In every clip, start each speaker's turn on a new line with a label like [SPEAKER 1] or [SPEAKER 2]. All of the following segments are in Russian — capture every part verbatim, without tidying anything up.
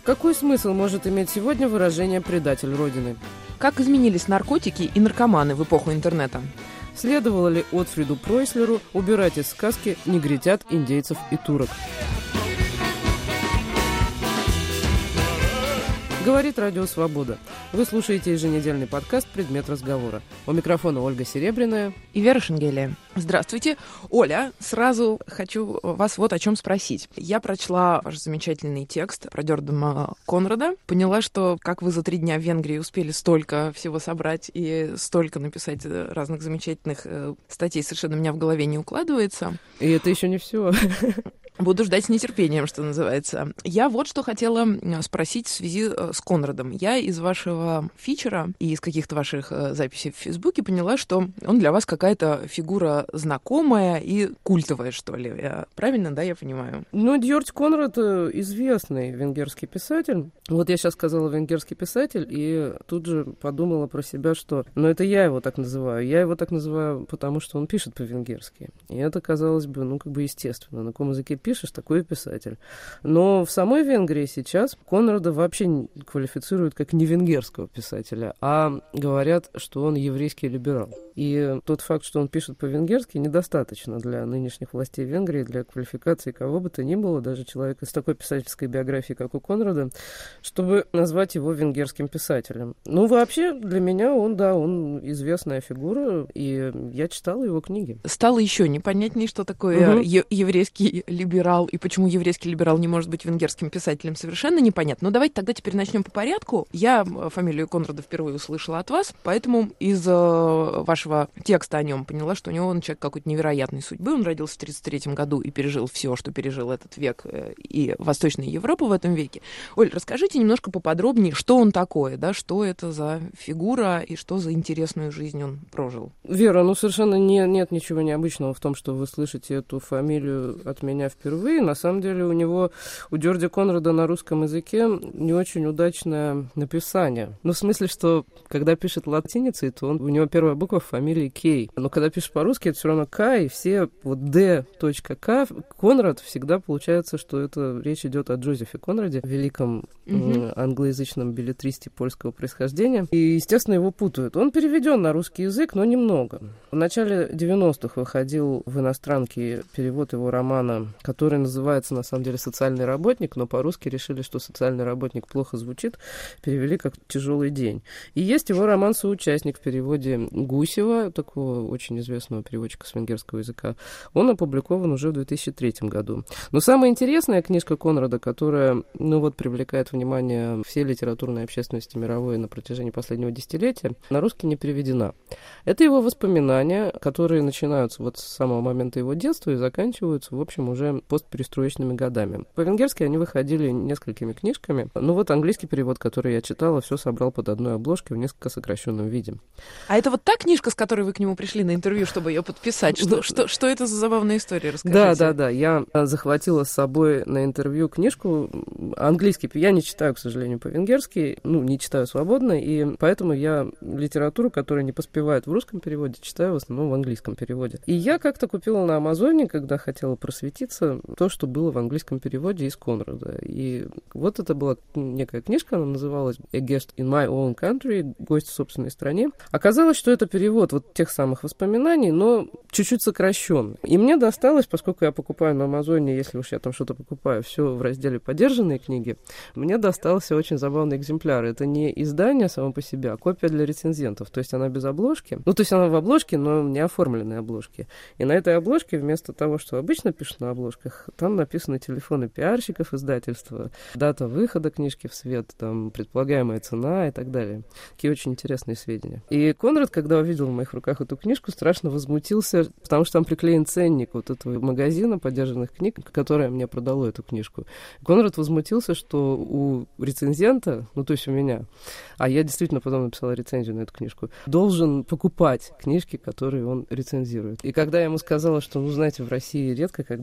[SPEAKER 1] Какой смысл может иметь сегодня выражение «предатель Родины»?
[SPEAKER 2] Как изменились наркотики и наркоманы в эпоху интернета?
[SPEAKER 1] Следовало ли Отфриду Пройслеру убирать из сказки негритят, индейцев и турок? Говорит Радио Свобода. Вы слушаете еженедельный подкаст «Предмет разговора». У микрофона Ольга Серебряная
[SPEAKER 2] и Вера Шенгелия. Здравствуйте. Оля, сразу хочу вас вот о чем спросить. Я прочла ваш замечательный текст про Дёрдема Конрада. Поняла, что как вы за три дня в Венгрии успели столько всего собрать и столько написать разных замечательных статей, совершенно у меня в голове не укладывается.
[SPEAKER 1] И это еще не все.
[SPEAKER 2] Буду ждать с нетерпением, что называется. Я вот что хотела спросить в связи с Конрадом. Я из вашего фичера и из каких-то ваших записей в Фейсбуке поняла, что он для вас какая-то фигура знакомая и культовая, что ли. Я, правильно, да, я понимаю?
[SPEAKER 1] Ну, Дьордь Конрад известный венгерский писатель. Вот я сейчас сказала «венгерский писатель», и тут же подумала про себя, что... Ну, это я его так называю. Я его так называю, потому что он пишет по-венгерски. И это, казалось бы, ну, как бы естественно. На каком языке пишешь, такой писатель. Но в самой Венгрии сейчас Конрада вообще квалифицируют как не венгерского писателя, а говорят, что он еврейский либерал. И тот факт, что он пишет по-венгерски, недостаточно для нынешних властей Венгрии, для квалификации кого бы то ни было, даже человека с такой писательской биографией, как у Конрада, чтобы назвать его венгерским писателем. Ну, вообще, для меня он, да, он известная фигура, и я читала его книги.
[SPEAKER 2] Стало еще непонятнее, что такое угу. е- еврейский либерал, и почему еврейский либерал не может быть венгерским писателем, совершенно непонятно. Но давайте тогда теперь начнем по порядку. Я фамилию Конрада впервые услышала от вас, поэтому из э, вашего текста о нем поняла, что у него он человек какой-то невероятной судьбы. Он родился в тридцать третьем году и пережил все, что пережил этот век и Восточная Европа в этом веке. Оль, расскажите немножко поподробнее, что он такое, да, что это за фигура и что за интересную жизнь он прожил.
[SPEAKER 1] Вера, ну совершенно не, нет ничего необычного в том, что вы слышите эту фамилию от меня впервые. На самом деле у него, у Дьордя Конрада на русском языке не очень удачное написание. Ну, в смысле, что когда пишет латиницей, то он, у него первая буква в фамилии Кей. Но когда пишешь по-русски, это все равно К, и все вот Д.К. Конрад, всегда получается, что это речь идет о Джозефе Конраде, великом mm-hmm. англоязычном беллетристе польского происхождения. И, естественно, его путают. Он переведен на русский язык, но немного. В начале девяностых выходил в иностранке перевод его романа, который называется, на самом деле, «Социальный работник», но по-русски решили, что «социальный работник» плохо звучит, перевели как «Тяжелый день». И есть его роман «Соучастник» в переводе Гусева, такого очень известного переводчика с венгерского языка. Он опубликован уже в две тысячи третьем году. Но самая интересная книжка Конрада, которая, ну вот, привлекает внимание всей литературной общественности мировой на протяжении последнего десятилетия, на русский не переведена. Это его воспоминания, которые начинаются вот с самого момента его детства и заканчиваются, в общем, уже постперестроечными годами. По-венгерски они выходили несколькими книжками. Ну вот английский перевод, который я читала, все собрал под одной обложкой в несколько сокращенном виде.
[SPEAKER 2] А это вот та книжка, с которой вы к нему пришли на интервью, чтобы ее подписать? Что, что, что это за забавная история? Расскажите.
[SPEAKER 1] Да, да, да. Я захватила с собой на интервью книжку. Английский я не читаю, к сожалению, по-венгерски. Ну, не читаю свободно, и поэтому я литературу, которая не поспевает в русском переводе, читаю в основном в английском переводе. И я как-то купила на Амазоне, когда хотела просветиться, то, что было в английском переводе из Конрада. И вот это была некая книжка, она называлась «A Guest in My Own Country», «Гость в собственной стране». Оказалось, что это перевод вот тех самых воспоминаний, но чуть-чуть сокращен. И мне досталось, поскольку я покупаю на Амазоне, если уж я там что-то покупаю, все в разделе «Подержанные книги», мне достался очень забавный экземпляр. Это не издание само по себе, а копия для рецензентов. То есть она без обложки. Ну, то есть она в обложке, но не оформленной обложке. И на этой обложке вместо того, что обычно пишут на обложках, там написаны телефоны пиарщиков издательства, дата выхода книжки в свет, там предполагаемая цена и так далее. Такие очень интересные сведения. И Конрад, когда увидел в моих руках эту книжку, страшно возмутился, потому что там приклеен ценник вот этого магазина подержанных книг, которое мне продало эту книжку. Конрад возмутился, что у рецензента, ну то есть у меня, а я действительно потом написала рецензию на эту книжку, должен покупать книжки, которые он рецензирует. И когда я ему сказала, что, ну знаете, в России редко когда присылают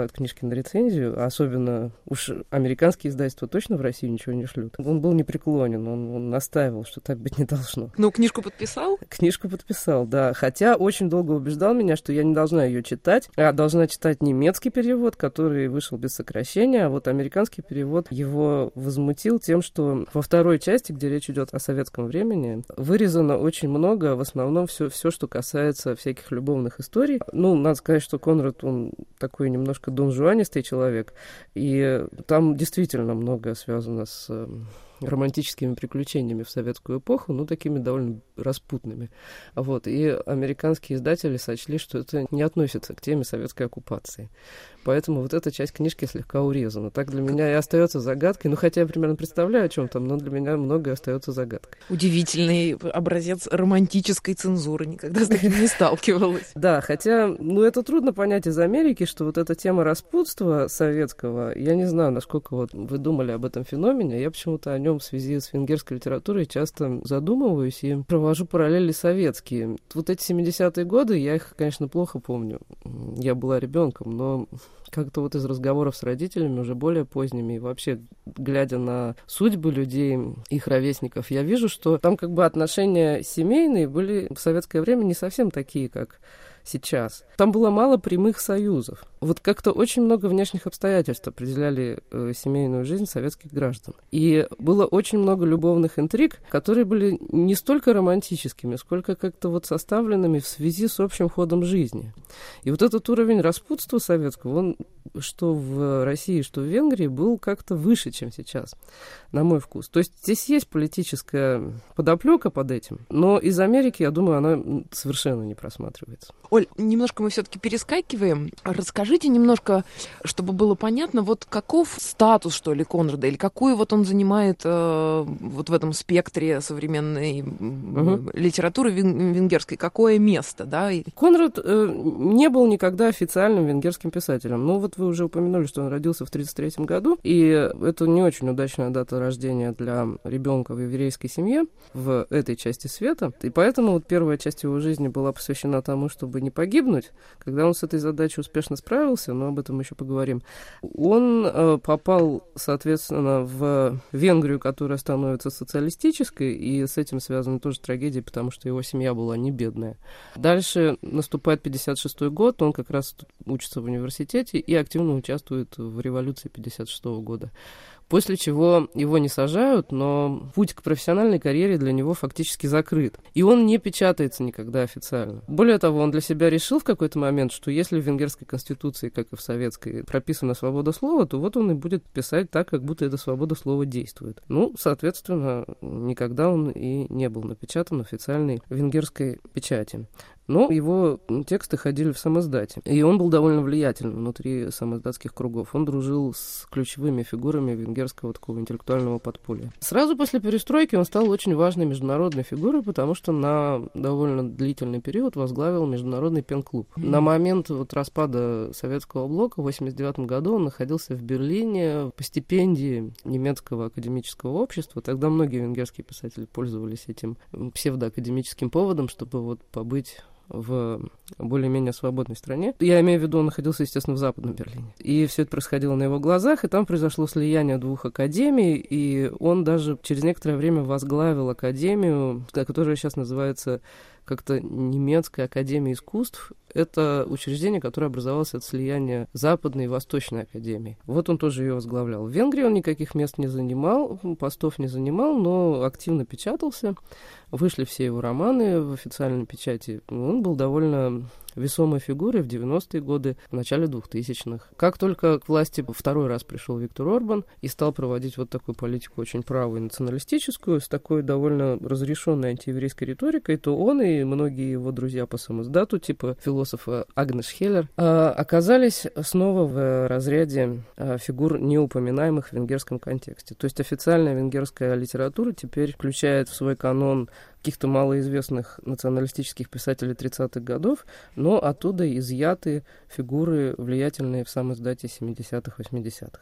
[SPEAKER 1] присылают книжки на рецензию, а особенно уж американские издательства точно в Россию ничего не шлют. Он был непреклонен, он, он настаивал, что так быть не должно.
[SPEAKER 2] Ну, книжку подписал?
[SPEAKER 1] Книжку подписал, да. Хотя очень долго убеждал меня, что я не должна ее читать, а должна читать немецкий перевод, который вышел без сокращения, а вот американский перевод его возмутил тем, что во второй части, где речь идет о советском времени, вырезано очень много, в основном все, все, что касается всяких любовных историй. Ну, надо сказать, что Конрад, он такой немножко донжуанистый человек, и там действительно многое связано с романтическими приключениями в советскую эпоху, ну, такими довольно распутными. Вот. И американские издатели сочли, что это не относится к теме советской оккупации. Поэтому вот эта часть книжки слегка урезана. Так для меня и остается загадкой. Ну, хотя я примерно представляю, о чем там, но для меня многое остается загадкой.
[SPEAKER 2] Удивительный образец романтической цензуры. Никогда с таким не сталкивалась.
[SPEAKER 1] Да, хотя, ну, это трудно понять из Америки, что вот эта тема распутства советского, я не знаю, насколько вот вы думали об этом феномене, я почему-то о нем в связи с венгерской литературой часто задумываюсь и провожу параллели советские. Вот эти семидесятые годы, я их, конечно, плохо помню. Я была ребенком, но как-то вот из разговоров с родителями, уже более поздними, и вообще, глядя на судьбы людей, их ровесников, я вижу, что там как бы отношения семейные были в советское время не совсем такие, как сейчас. Там было мало прямых союзов. Вот как-то очень много внешних обстоятельств определяли э, семейную жизнь советских граждан. И было очень много любовных интриг, которые были не столько романтическими, сколько как-то вот составленными в связи с общим ходом жизни. И вот этот уровень распутства советского, он что в России, что в Венгрии, был как-то выше, чем сейчас, на мой вкус. То есть здесь есть политическая подоплека под этим, но из Америки, я думаю, она совершенно не просматривается.
[SPEAKER 2] Оль, немножко мы все-таки перескакиваем. Расскажите немножко, чтобы было понятно, вот каков статус, что ли, Конрада, или какую вот он занимает э, вот в этом спектре современной угу. литературы венгерской, какое место, да?
[SPEAKER 1] Конрад э, не был никогда официальным венгерским писателем. Ну, вот вы уже упомянули, что он родился в тридцать третьем году, и это не очень удачная дата рождения для ребенка в еврейской семье в этой части света, и поэтому вот первая часть его жизни была посвящена тому, чтобы не погибнуть. Когда он с этой задачей успешно справился, но об этом еще поговорим, он э, попал, соответственно, в Венгрию, которая становится социалистической, и с этим связана тоже трагедия, потому что его семья была не бедная. Дальше наступает пятьдесят шестой год, он как раз учится в университете и активно участвует в революции пятьдесят шестого года. После чего его не сажают, но путь к профессиональной карьере для него фактически закрыт. И он не печатается никогда официально. Более того, он для себя решил в какой-то момент, что если в венгерской конституции, как и в советской, прописана свобода слова, то вот он и будет писать так, как будто эта свобода слова действует. Ну, соответственно, никогда он и не был напечатан официальной венгерской печати. Но его тексты ходили в самиздате, и он был довольно влиятельным внутри самиздатских кругов. Он дружил с ключевыми фигурами венгерского такого интеллектуального подполья. Сразу после перестройки он стал очень важной международной фигурой, потому что на довольно длительный период возглавил международный пен-клуб. Mm-hmm. На момент вот распада советского блока в восемьдесят девятом году он находился в Берлине по стипендии немецкого академического общества. Тогда многие венгерские писатели пользовались этим псевдоакадемическим поводом, чтобы вот побыть в более-менее свободной стране. Я имею в виду, он находился, естественно, в Западном Берлине. И все это происходило на его глазах, и там произошло слияние двух академий, и он даже через некоторое время возглавил академию, которая сейчас называется как-то Немецкая академия искусств. Это учреждение, которое образовалось от слияния Западной и Восточной академии. Вот он тоже ее возглавлял. В Венгрии он никаких мест не занимал, постов не занимал, но активно печатался. Вышли все его романы в официальной печати. Он был довольно весомой фигурой в девяностые годы, в начале двухтысячных. Как только к власти второй раз пришел Виктор Орбан и стал проводить вот такую политику очень правую и националистическую, с такой довольно разрешенной антиеврейской риторикой, то он и многие его друзья по самиздату, типа философа Агнеш Хеллер, оказались снова в разряде фигур, неупоминаемых в венгерском контексте. То есть официальная венгерская литература теперь включает в свой канон каких-то малоизвестных националистических писателей тридцатых годов, но оттуда изъяты фигуры, влиятельные в самиздате семидесятых-восьмидесятых.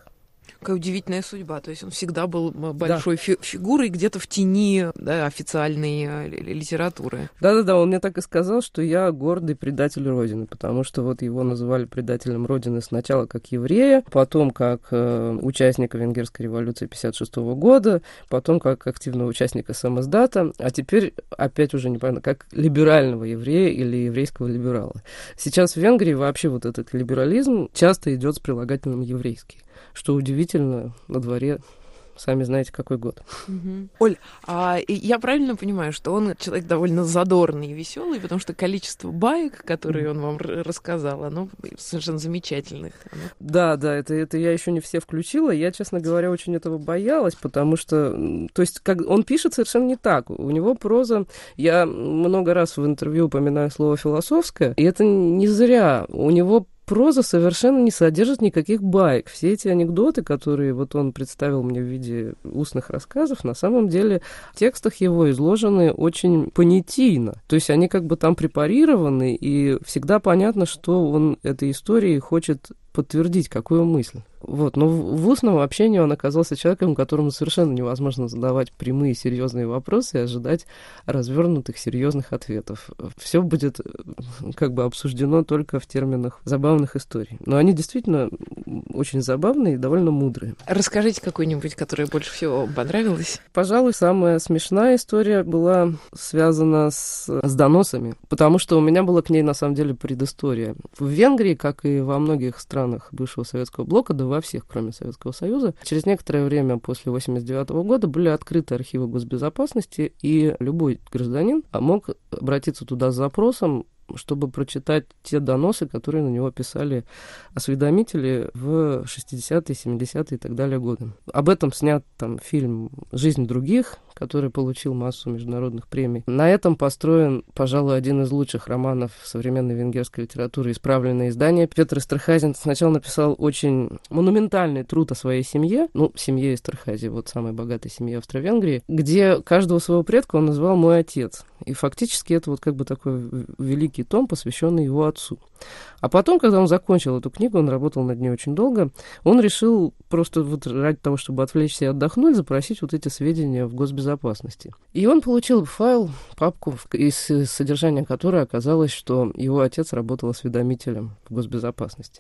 [SPEAKER 2] Какая удивительная судьба. То есть он всегда был большой да. фи- фигурой где-то в тени, да, официальной литературы.
[SPEAKER 1] Да-да-да, он мне так и сказал, что я гордый предатель Родины, потому что вот его называли предателем Родины сначала как еврея, потом как э, участника Венгерской революции пятьдесят шестого года, потом как активного участника самоздата, а теперь опять уже непонятно, как либерального еврея или еврейского либерала. Сейчас в Венгрии вообще вот этот либерализм часто идет с прилагательным «еврейский», что удивительно, на дворе, сами знаете, какой год.
[SPEAKER 2] Угу. Оль, а я правильно понимаю, что он человек довольно задорный и веселый, потому что количество баек, которые он вам рассказал, оно совершенно замечательных. Оно...
[SPEAKER 1] Да, да, это, это я еще не все включила. Я, честно говоря, очень этого боялась, потому что, то есть, как он пишет совершенно не так. У него проза, я много раз в интервью упоминаю слово «философское», и это не зря. У него проза совершенно не содержит никаких баек. Все эти анекдоты, которые вот он представил мне в виде устных рассказов, на самом деле в текстах его изложены очень понятийно. То есть они как бы там препарированы, и всегда понятно, что он этой историей хочет подтвердить, какую мысль. Вот. Но в, в устном общении он оказался человеком, которому совершенно невозможно задавать прямые серьезные вопросы и ожидать развернутых серьезных ответов. Все будет как бы обсуждено только в терминах забавных историй. Но они действительно очень забавные и довольно мудрые.
[SPEAKER 2] Расскажите какую-нибудь, которая больше всего понравилась.
[SPEAKER 1] Пожалуй, самая смешная история была связана с, с доносами, потому что у меня была к ней на самом деле предыстория. В Венгрии, как и во многих странах бывшего Советского блока, да во всех, кроме Советского Союза, через некоторое время после восемьдесят девятого года были открыты архивы госбезопасности, и любой гражданин мог обратиться туда с запросом, чтобы прочитать те доносы, которые на него писали осведомители в шестидесятые, семидесятые и так далее годы. Об этом снят там фильм «Жизнь других», который получил массу международных премий. На этом построен, пожалуй, один из лучших романов современной венгерской литературы «Исправленное издание». Петр Эстерхази сначала написал очень монументальный труд о своей семье, ну, семье Эстерхази, вот самой богатой семье Австро-Венгрии, где каждого своего предка он называл «мой отец». И фактически это вот как бы такой великий том, посвященный его отцу. А потом, когда он закончил эту книгу, он работал над ней очень долго, он решил просто вот ради того, чтобы отвлечься и отдохнуть, запросить вот эти сведения в госбезопасности. И он получил файл, папку, из содержания которой оказалось, что его отец работал осведомителем в госбезопасности.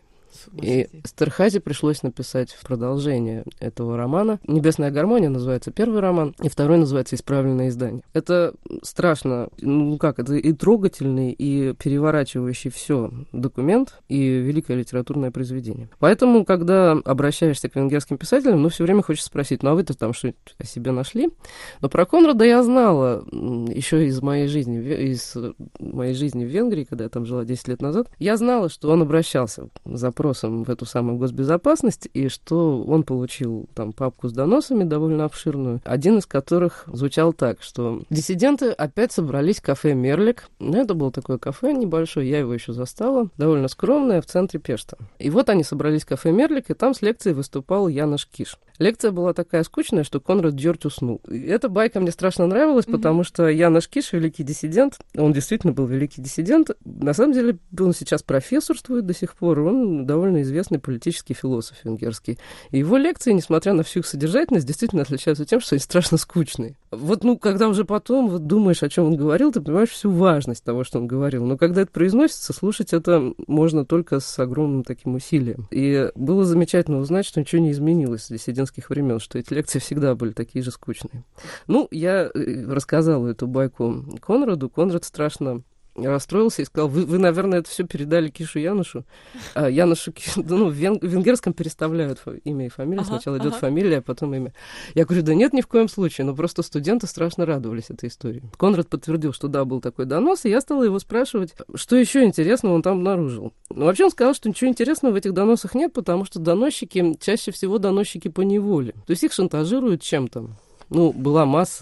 [SPEAKER 1] И Эстерхази пришлось написать продолжение этого романа. «Небесная гармония» называется первый роман, и второй называется «Исправленное издание». Это страшно, ну как, это и трогательный, и переворачивающий все документ, и великое литературное произведение. Поэтому, когда обращаешься к венгерским писателям, ну, все время хочется спросить, ну, а вы-то там что-нибудь о себе нашли? Но про Конрада я знала еще из моей жизни, из моей жизни в Венгрии, когда я там жила десять лет назад. Я знала, что он обращался за в эту самую госбезопасность, и что он получил там папку с доносами довольно обширную, один из которых звучал так, что диссиденты опять собрались в кафе «Мерлик». Ну, это было такое кафе небольшое, я его еще застала, довольно скромное, в центре Пешта. И вот они собрались в кафе «Мерлик», и там с лекцией выступал Янош Киш. Лекция была такая скучная, что Конрад Дёрть уснул. И эта байка мне страшно нравилась, mm-hmm. потому что Янош Киш — великий диссидент, он действительно был великий диссидент. На самом деле он сейчас профессорствует до сих пор, он довольно известный политический философ венгерский. И его лекции, несмотря на всю их содержательность, действительно отличаются тем, что они страшно скучные. Вот, ну, когда уже потом вот думаешь, о чем он говорил, ты понимаешь всю важность того, что он говорил. Но когда это произносится, слушать это можно только с огромным таким усилием. И было замечательно узнать, что ничего не изменилось с диссидентских времен, что эти лекции всегда были такие же скучные. Ну, я рассказала эту байку Конраду. Конрад страшно расстроился и сказал: вы, вы наверное, это все передали Кишу Яношу. А Яношу, ну, в венгерском переставляют имя и фамилию. Ага, Сначала идет ага. фамилия, а потом имя. Я говорю: да нет, ни в коем случае. Но просто студенты страшно радовались этой истории. Конрад подтвердил, что да, был такой донос, и я стала его спрашивать, что еще интересного он там обнаружил. Ну, вообще он сказал, что ничего интересного в этих доносах нет, потому что доносчики, чаще всего доносчики по неволе. То есть их шантажируют чем-то. Ну, была масса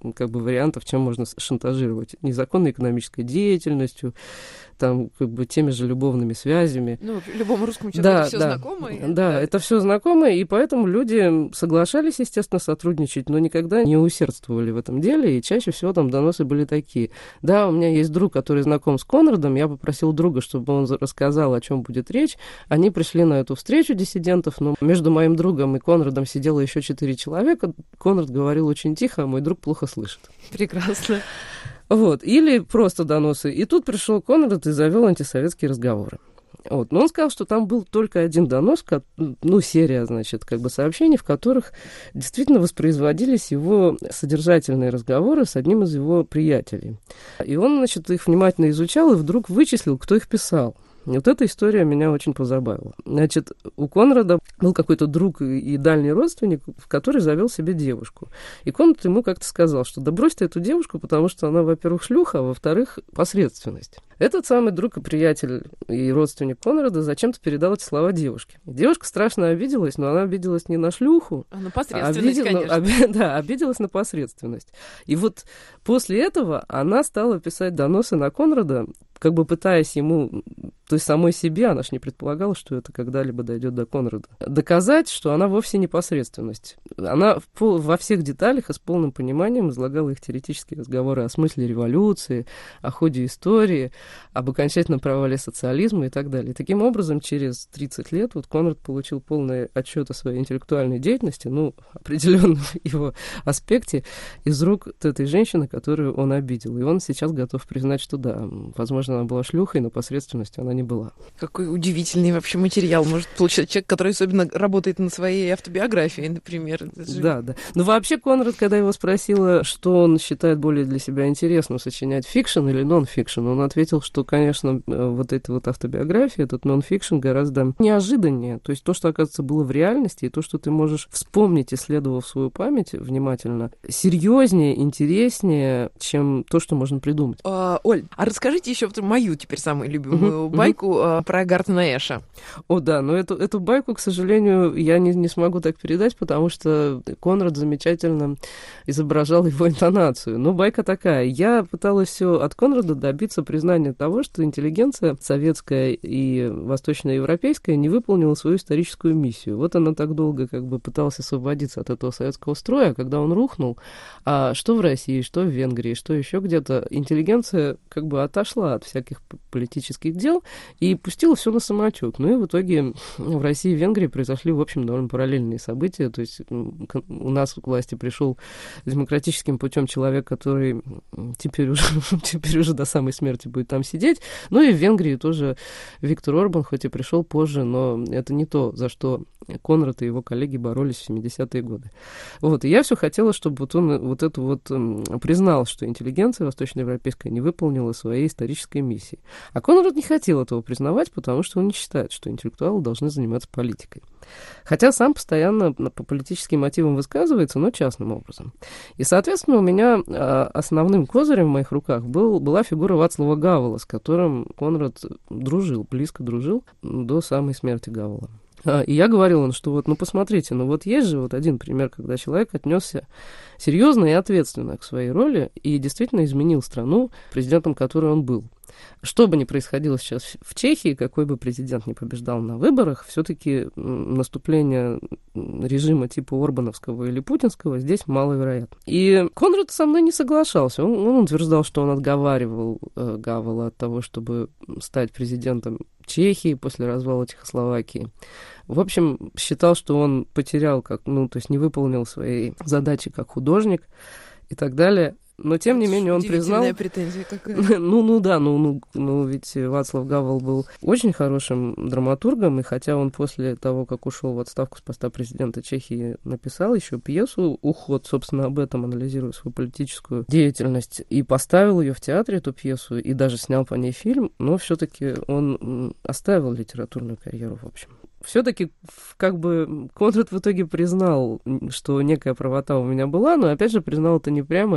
[SPEAKER 1] как бы вариантов, чем можно шантажировать. Незаконной экономической деятельностью, там, как бы, теми же любовными связями.
[SPEAKER 2] Ну, любому русскому человеку
[SPEAKER 1] да,
[SPEAKER 2] все
[SPEAKER 1] да,
[SPEAKER 2] знакомо. И...
[SPEAKER 1] Да, да, это все знакомо, и поэтому люди соглашались, естественно, сотрудничать, но никогда не усердствовали в этом деле, и чаще всего там доносы были такие. Да, у меня есть друг, который знаком с Конрадом, я попросил друга, чтобы он рассказал, о чем будет речь. Они пришли на эту встречу диссидентов, но между моим другом и Конрадом сидело еще четыре человека. Конрад говорил очень тихо, а мой друг плохо слышит.
[SPEAKER 2] Прекрасно.
[SPEAKER 1] Вот. Или просто доносы. И тут пришел Конрад и завел антисоветские разговоры. Вот. Но он сказал, что там был только один донос, ну, серия, значит, как бы сообщений, в которых действительно воспроизводились его содержательные разговоры с одним из его приятелей. И он, значит, их внимательно изучал и вдруг вычислил, кто их писал. И вот эта история меня очень позабавила. Значит, у Конрада был какой-то друг и дальний родственник, который завел себе девушку. И Конрад ему как-то сказал, что да брось ты эту девушку, потому что она, во-первых, шлюха, а во-вторых, посредственность. Этот самый друг и приятель и родственник Конрада зачем-то передал эти слова девушке. И девушка страшно обиделась, но она обиделась не на шлюху,
[SPEAKER 2] а на посредственность,
[SPEAKER 1] а обидел,
[SPEAKER 2] конечно.
[SPEAKER 1] Оби, да, обиделась на посредственность. И вот после этого она стала писать доносы на Конрада, как бы пытаясь ему, то есть самой себе, она ж не предполагала, что это когда-либо дойдет до Конрада, доказать, что она вовсе не посредственность. Она в пол, во всех деталях и с полным пониманием излагала их теоретические разговоры о смысле революции, о ходе истории, об окончательном провале социализма и так далее. И таким образом, через тридцать лет вот Конрад получил полный отчет о своей интеллектуальной деятельности, ну, определенном его аспекте, из рук этой женщины, которую он обидел. И он сейчас готов признать, что да, возможно, она была шлюхой, но посредственностью она не была.
[SPEAKER 2] Какой удивительный вообще материал может получить человек, который особенно работает над своей автобиографией, например. Же... Да,
[SPEAKER 1] да. Ну, вообще, Конрад, когда его спросила, что он считает более для себя интересным, сочинять фикшн или нон-фикшн, он ответил, что, конечно, вот эта вот автобиография, этот нон-фикшн гораздо неожиданнее. То есть то, что, оказывается, было в реальности, и то, что ты можешь вспомнить, исследовав свою память внимательно, серьезнее, интереснее, чем то, что можно придумать.
[SPEAKER 2] А, Оль, а расскажите еще мою теперь самую любимую uh-huh, байку uh-huh. про Гартнера Эша.
[SPEAKER 1] О, да, но эту, эту байку, к сожалению, я не, не смогу так передать, потому что Конрад замечательно изображал его интонацию. Но байка такая. Я пыталась все от Конрада добиться признания того, что интеллигенция советская и восточноевропейская не выполнила свою историческую миссию. Вот она так долго как бы пыталась освободиться от этого советского строя, а когда он рухнул, а что в России, что в Венгрии, что еще где-то, интеллигенция как бы отошла от всяких политических дел и пустила все на самотек. Ну и в итоге в России и Венгрии произошли, в общем, довольно параллельные события. То есть у нас к власти пришел демократическим путем человек, который теперь уже, теперь уже до самой смерти будет там сидеть. Ну и в Венгрии тоже Виктор Орбан, хоть и пришел позже, но это не то, за что Конрад и его коллеги боролись в семидесятые годы. Вот. И я все хотела, чтобы вот он вот это вот признал, что интеллигенция восточноевропейская не выполнила своей исторической миссии. А Конрад не хотел этого признавать, потому что он не считает, что интеллектуалы должны заниматься политикой. Хотя сам постоянно по политическим мотивам высказывается, но частным образом. И, соответственно, у меня основным козырем в моих руках был, была фигура Вацлава Гавела, с которым Конрад дружил, близко дружил до самой смерти Гавела. И я говорил он, что вот, ну, посмотрите, ну, вот есть же вот один пример, когда человек отнесся серьезно и ответственно к своей роли и действительно изменил страну, президентом которой он был. Что бы ни происходило сейчас в Чехии, какой бы президент ни побеждал на выборах, все-таки наступление режима типа Орбановского или Путинского здесь маловероятно. И Конрад со мной не соглашался. Он, он утверждал, что он отговаривал э, Гавела от того, чтобы стать президентом Чехии после развала Чехословакии. В общем, считал, что он потерял, как, ну, то есть не выполнил своей задачи как художник и так далее. Но, тем не менее, он признал...
[SPEAKER 2] претензия какая.
[SPEAKER 1] ну, ну да, ну, ну, ну, ведь Вацлав Гавел был очень хорошим драматургом, и хотя он после того, как ушел в отставку с поста президента Чехии, написал еще пьесу «Уход», собственно, об этом, анализируя свою политическую деятельность, и поставил ее в театре, эту пьесу, и даже снял по ней фильм, но все-таки он оставил литературную карьеру, в общем. Все-таки, как бы, Конрад в итоге признал, что некая правота у меня была, но, опять же, признал это не прямо, а через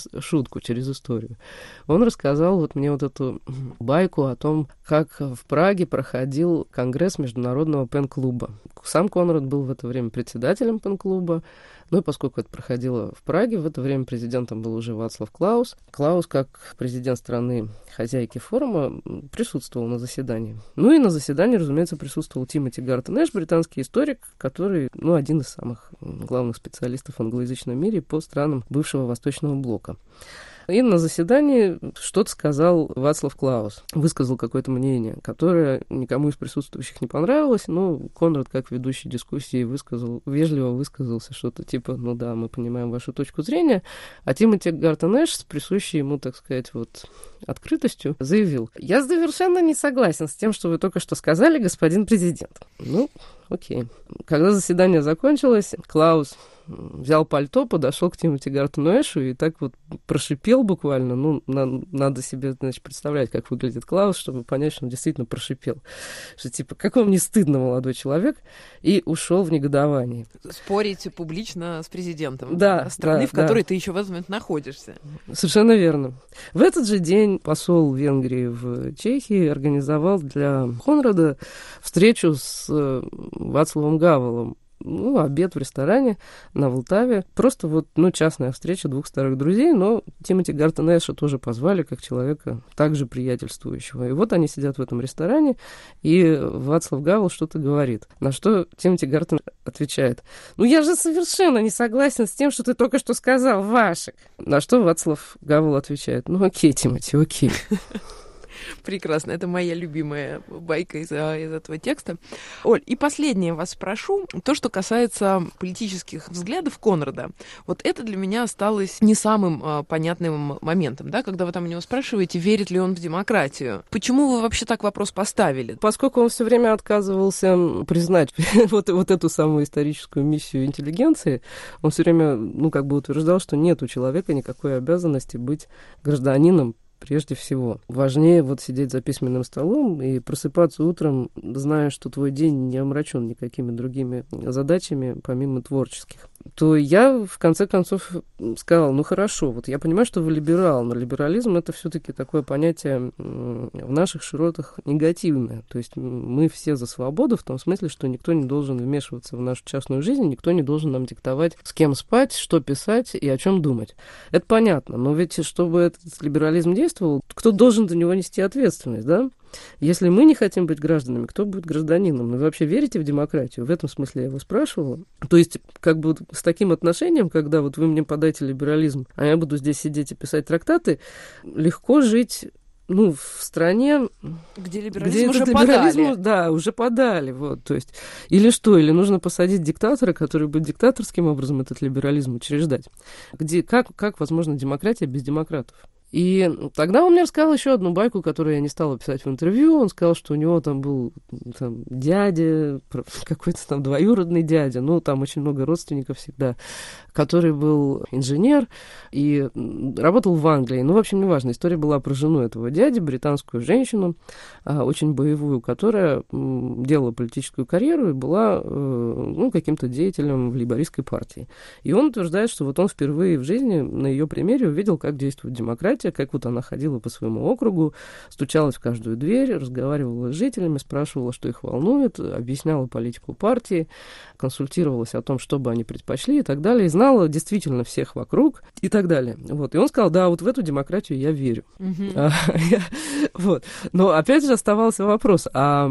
[SPEAKER 1] шутку, через историю. Он рассказал вот мне вот эту байку о том, как в Праге проходил конгресс Международного пен-клуба. Сам Конрад был в это время председателем пен-клуба. Ну и поскольку это проходило в Праге, в это время президентом был уже Вацлав Клаус. Клаус, как президент страны хозяйки форума, присутствовал на заседании. Ну и на заседании, разумеется, присутствовал Тимоти Гартен Эш, британский историк, который, ну, один из самых главных специалистов в англоязычном мире по странам бывшего Восточного блока. И на заседании что-то сказал Вацлав Клаус, высказал какое-то мнение, которое никому из присутствующих не понравилось, но Конрад, как ведущий дискуссии, высказал, вежливо высказался что-то типа, ну да, мы понимаем вашу точку зрения, а Тимоти Гартен Эш, с присущей ему, так сказать, вот открытостью, заявил: я совершенно не согласен с тем, что вы только что сказали, господин президент. Ну, окей. Когда заседание закончилось, Клаус взял пальто, подошел к Тимоти Гартену Эшу и так вот прошипел буквально. Ну, на, надо себе, значит, представлять, как выглядит Клаус, чтобы понять, что он действительно прошипел. Что типа, как вам не стыдно, молодой человек? И ушел в негодовании.
[SPEAKER 2] Спорить публично с президентом
[SPEAKER 1] да,
[SPEAKER 2] страны,
[SPEAKER 1] да,
[SPEAKER 2] в которой
[SPEAKER 1] да.
[SPEAKER 2] ты еще в этот момент находишься.
[SPEAKER 1] Совершенно верно. В этот же день посол Венгрии в Чехии организовал для Конрада встречу с Вацлавом Гавелом. Ну, обед в ресторане на Влтаве. Просто вот, ну, частная встреча двух старых друзей, но Тимоти Гартена Эша тоже позвали как человека также приятельствующего. И вот они сидят в этом ресторане, и Вацлав Гавел что-то говорит. На что Тимоти Гартен отвечает: ну, я же совершенно не согласен с тем, что ты только что сказал, Вашек. На что Вацлав Гавел отвечает: ну, окей, Тимоти, окей.
[SPEAKER 2] Прекрасно. Это моя любимая байка из, из этого текста. Оль, и последнее вас спрошу. То, что касается политических взглядов Конрада. Вот это для меня осталось не самым а, понятным моментом, да, когда вы там у него спрашиваете, верит ли он в демократию. Почему вы вообще так вопрос поставили?
[SPEAKER 1] Поскольку он все время отказывался признать вот, вот эту самую историческую миссию интеллигенции, он все время, ну, как бы утверждал, что нет у человека никакой обязанности быть гражданином прежде всего. Важнее вот сидеть за письменным столом и просыпаться утром, зная, что твой день не омрачен никакими другими задачами, помимо творческих. То я, в конце концов, сказала: ну хорошо, вот я понимаю, что вы либерал, но либерализм — это все-таки такое понятие в наших широтах негативное. То есть мы все за свободу в том смысле, что никто не должен вмешиваться в нашу частную жизнь, никто не должен нам диктовать, с кем спать, что писать и о чем думать. Это понятно, но ведь чтобы этот либерализм действовал, кто должен за него нести ответственность, да? Если мы не хотим быть гражданами, кто будет гражданином? Ну, вы вообще верите в демократию? В этом смысле я его спрашивала. То есть, как бы с таким отношением, когда вот вы мне подайте либерализм, а я буду здесь сидеть и писать трактаты, легко жить, ну, в стране,
[SPEAKER 2] где либерализм
[SPEAKER 1] где
[SPEAKER 2] уже
[SPEAKER 1] либерализм,
[SPEAKER 2] подали.
[SPEAKER 1] Да, уже подали. Вот, то есть, или что? Или нужно посадить диктатора, который будет диктаторским образом этот либерализм учреждать? Где, как, как возможна демократия без демократов? И тогда он мне рассказал еще одну байку, которую я не стала писать в интервью. Он сказал, что у него там был там, дядя, какой-то там двоюродный дядя, ну, там очень много родственников всегда, который был инженер и работал в Англии. Ну, в общем, неважно. История была про жену этого дяди, британскую женщину, очень боевую, которая делала политическую карьеру и была, ну, каким-то деятелем в лейбористской партии. И он утверждает, что вот он впервые в жизни на ее примере увидел, как действует демократия, как вот она ходила по своему округу, стучалась в каждую дверь, разговаривала с жителями, спрашивала, что их волнует, объясняла политику партии, консультировалась о том, что бы они предпочли и так далее, и знала действительно всех вокруг и так далее. Вот. И он сказал: да, вот в эту демократию я верю. Mm-hmm. А, я, вот. Но опять же оставался вопрос, а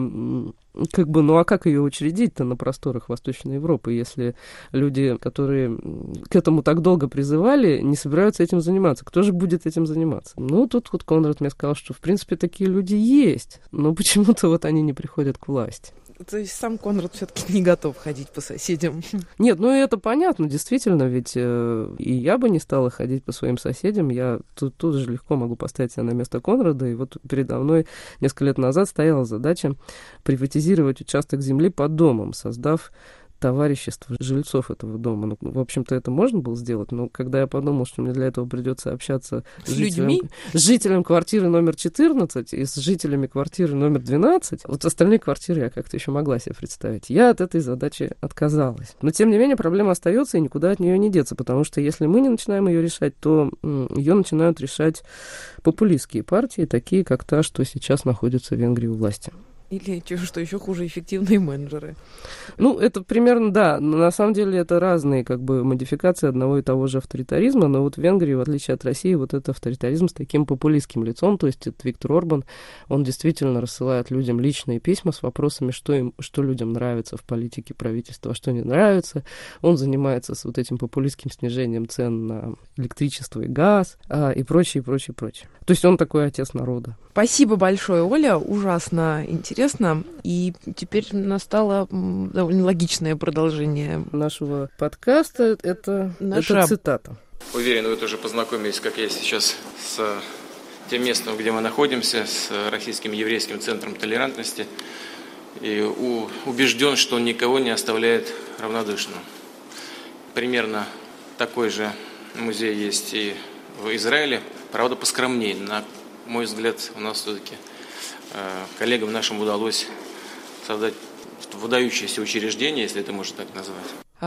[SPEAKER 1] как бы, ну а как ее учредить-то на просторах Восточной Европы, если люди, которые к этому так долго призывали, не собираются этим заниматься? Кто же будет этим заниматься? Ну, тут вот Конрад мне сказал, что в принципе такие люди есть, но почему-то вот они не приходят к власти.
[SPEAKER 2] То есть сам Конрад все-таки не готов ходить по соседям.
[SPEAKER 1] Нет, ну это понятно, действительно, ведь э, и я бы не стала ходить по своим соседям. Я тут, тут же легко могу поставить себя на место Конрада, и вот передо мной несколько лет назад стояла задача приватизировать участок земли под домом, создав товарищество жильцов этого дома. Ну, в общем-то, это можно было сделать, но когда я подумал, что мне для этого придется общаться с, с жителем, с жителем квартиры номер четырнадцать и с жителями квартиры номер двенадцать, вот остальные квартиры я как-то еще могла себе представить. Я от этой задачи отказалась. Но, тем не менее, проблема остается, и никуда от нее не деться, потому что если мы не начинаем ее решать, то ее начинают решать популистские партии, такие, как та, что сейчас находится в Венгрии у власти.
[SPEAKER 2] Или, что еще хуже, эффективные менеджеры.
[SPEAKER 1] Ну, это примерно, да. Но на самом деле это разные как бы модификации одного и того же авторитаризма. Но вот в Венгрии, в отличие от России, вот это авторитаризм с таким популистским лицом. То есть это Виктор Орбан, он действительно рассылает людям личные письма с вопросами, что, им, что людям нравится в политике правительства, что не нравится. Он занимается с вот этим популистским снижением цен на электричество и газ а, и прочее, прочее, прочее. То есть он такой отец народа.
[SPEAKER 2] Спасибо большое, Оля. Ужасно интересно. И теперь настало довольно логичное продолжение
[SPEAKER 1] нашего подкаста. Это,
[SPEAKER 2] Наша...
[SPEAKER 1] это цитата.
[SPEAKER 3] Уверен, вы тоже познакомились, как я сейчас, с тем местом, где мы находимся, с Российским еврейским центром толерантности. И убежден, что он никого не оставляет равнодушным. Примерно такой же музей есть и в Израиле. Правда, поскромнее. На мой взгляд, у нас все-таки э, коллегам нашим удалось создать выдающееся учреждение, если это можно так назвать.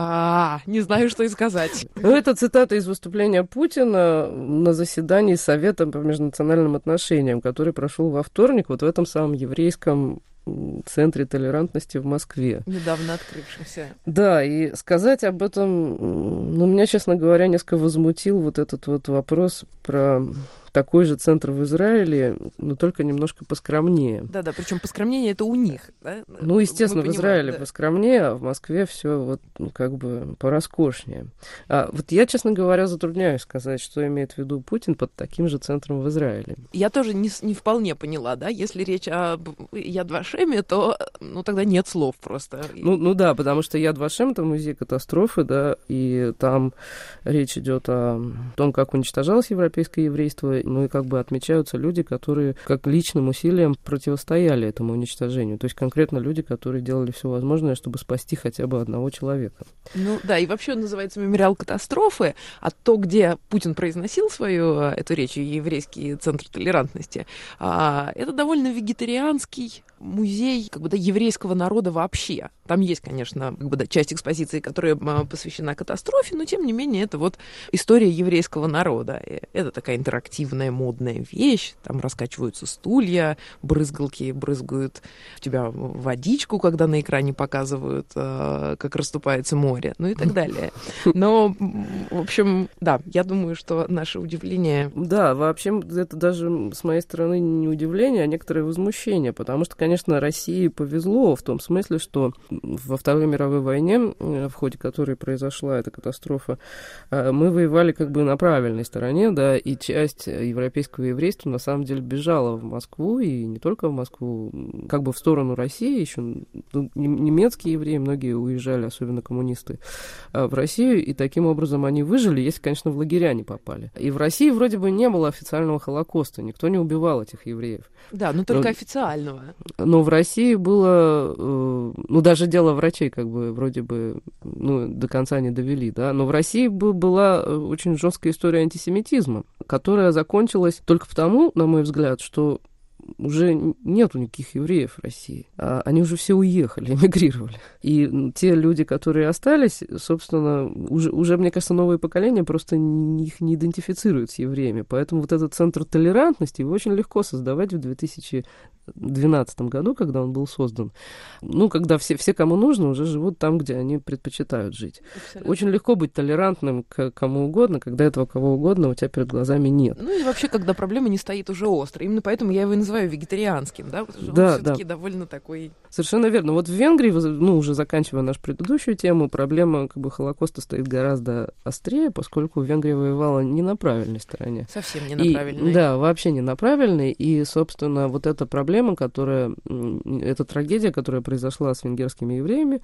[SPEAKER 2] А, не знаю, что и сказать.
[SPEAKER 1] Ну, это цитата из выступления Путина на заседании Совета по межнациональным отношениям, который прошел во вторник вот в этом самом еврейском центре толерантности в Москве.
[SPEAKER 2] Недавно открывшемся.
[SPEAKER 1] Да, и сказать об этом, ну, меня, честно говоря, несколько возмутил вот этот вот вопрос про такой же центр в Израиле, но только немножко поскромнее.
[SPEAKER 2] Да-да, причем поскромнее это у них, да?
[SPEAKER 1] Ну, естественно,
[SPEAKER 2] Мы
[SPEAKER 1] в Израиле
[SPEAKER 2] да.
[SPEAKER 1] поскромнее, а в Москве все вот, ну, как бы пороскошнее. А вот я, честно говоря, затрудняюсь сказать, что имеет в виду Путин под таким же центром в Израиле.
[SPEAKER 2] Я тоже не, не вполне поняла, да, если речь о Яд Вашеме, то, ну, тогда нет слов просто.
[SPEAKER 1] Ну, ну да, потому что Яд Вашем — это музей катастрофы, да, и там речь идет о том, как уничтожалось европейское еврейство, ну и как бы отмечаются люди, которые как личным усилием противостояли этому уничтожению. То есть конкретно люди, которые делали все возможное, чтобы спасти хотя бы одного человека.
[SPEAKER 2] Ну да, и вообще он называется «Мемориал катастрофы», а то, где Путин произносил свою эту речь, еврейский центр толерантности, это довольно вегетарианский музей как бы, да, еврейского народа вообще. Там есть, конечно, как бы, да, часть экспозиции, которая посвящена катастрофе, но тем не менее это вот история еврейского народа. Это такая интерактивная модная вещь, там раскачиваются стулья, брызгалки брызгают в тебя водичку, когда на экране показывают, как расступается море, ну и так далее. Но, в общем, да, я думаю, что наше удивление...
[SPEAKER 1] Да, вообще это даже с моей стороны не удивление, а некоторое возмущение, потому что, конечно, Конечно, России повезло в том смысле, что во Второй мировой войне, в ходе которой произошла эта катастрофа, мы воевали как бы на правильной стороне, да, и часть европейского еврейства на самом деле бежала в Москву, и не только в Москву, как бы в сторону России, еще ну, немецкие евреи, многие уезжали, особенно коммунисты, в Россию, и таким образом они выжили, если, конечно, в лагеря не попали. И в России вроде бы не было официального Холокоста, никто не убивал этих евреев.
[SPEAKER 2] Да, но только
[SPEAKER 1] но,
[SPEAKER 2] официального.
[SPEAKER 1] Но в России было, ну, даже дело врачей как бы вроде бы, ну, до конца не довели, да, но в России была очень жесткая история антисемитизма, которая закончилась только потому, на мой взгляд, что уже нету никаких евреев в России. Они уже все уехали, эмигрировали. И те люди, которые остались, собственно, уже, уже мне кажется, новые поколения просто их не идентифицируют с евреями. Поэтому вот этот центр толерантности его очень легко создавать в две тысячи двенадцатом году, когда он был создан. Ну, когда все, все, кому нужно, уже живут там, где они предпочитают жить. Абсолютно. Очень легко быть толерантным к кому угодно, когда этого кого угодно у тебя перед глазами нет.
[SPEAKER 2] Ну и вообще, когда проблема не стоит уже остро. Именно поэтому я его и называю вегетарианским, да? Потому что
[SPEAKER 1] да,
[SPEAKER 2] он все-таки
[SPEAKER 1] да.
[SPEAKER 2] довольно такой...
[SPEAKER 1] Совершенно верно. Вот в Венгрии, ну, уже заканчивая нашу предыдущую тему, проблема как бы Холокоста стоит гораздо острее, поскольку Венгрия воевала не на правильной стороне.
[SPEAKER 2] Совсем не на правильной.
[SPEAKER 1] И, да, вообще не на правильной. И, собственно, вот эта проблема, которая, эта трагедия, которая произошла с венгерскими евреями,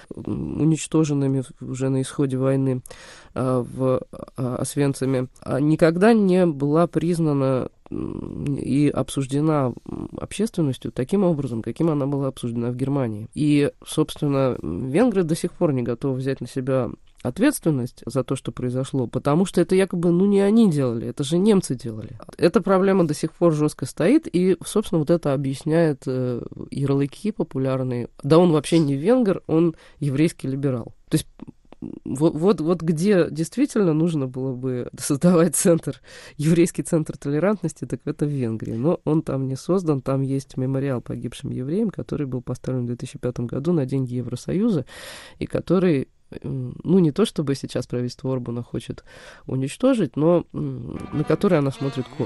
[SPEAKER 1] уничтоженными уже на исходе войны в Освенциме, никогда не была признана и обсуждена общественностью таким образом, каким она была обсуждена в Германии. И, собственно, венгры до сих пор не готовы взять на себя ответственность за то, что произошло, потому что это якобы, ну, не они делали, это же немцы делали. Эта проблема до сих пор жестко стоит, и, собственно, вот это объясняет э, ярлыки популярные. Да он вообще не венгер, он еврейский либерал. То есть вот, вот, вот где действительно нужно было бы создавать центр, еврейский центр толерантности, так это в Венгрии. Но он там не создан, там есть мемориал погибшим евреям, который был поставлен в две тысячи пятом году на деньги Евросоюза, и который, ну, не то чтобы сейчас правительство Орбана хочет уничтожить, но на который она смотрит косо.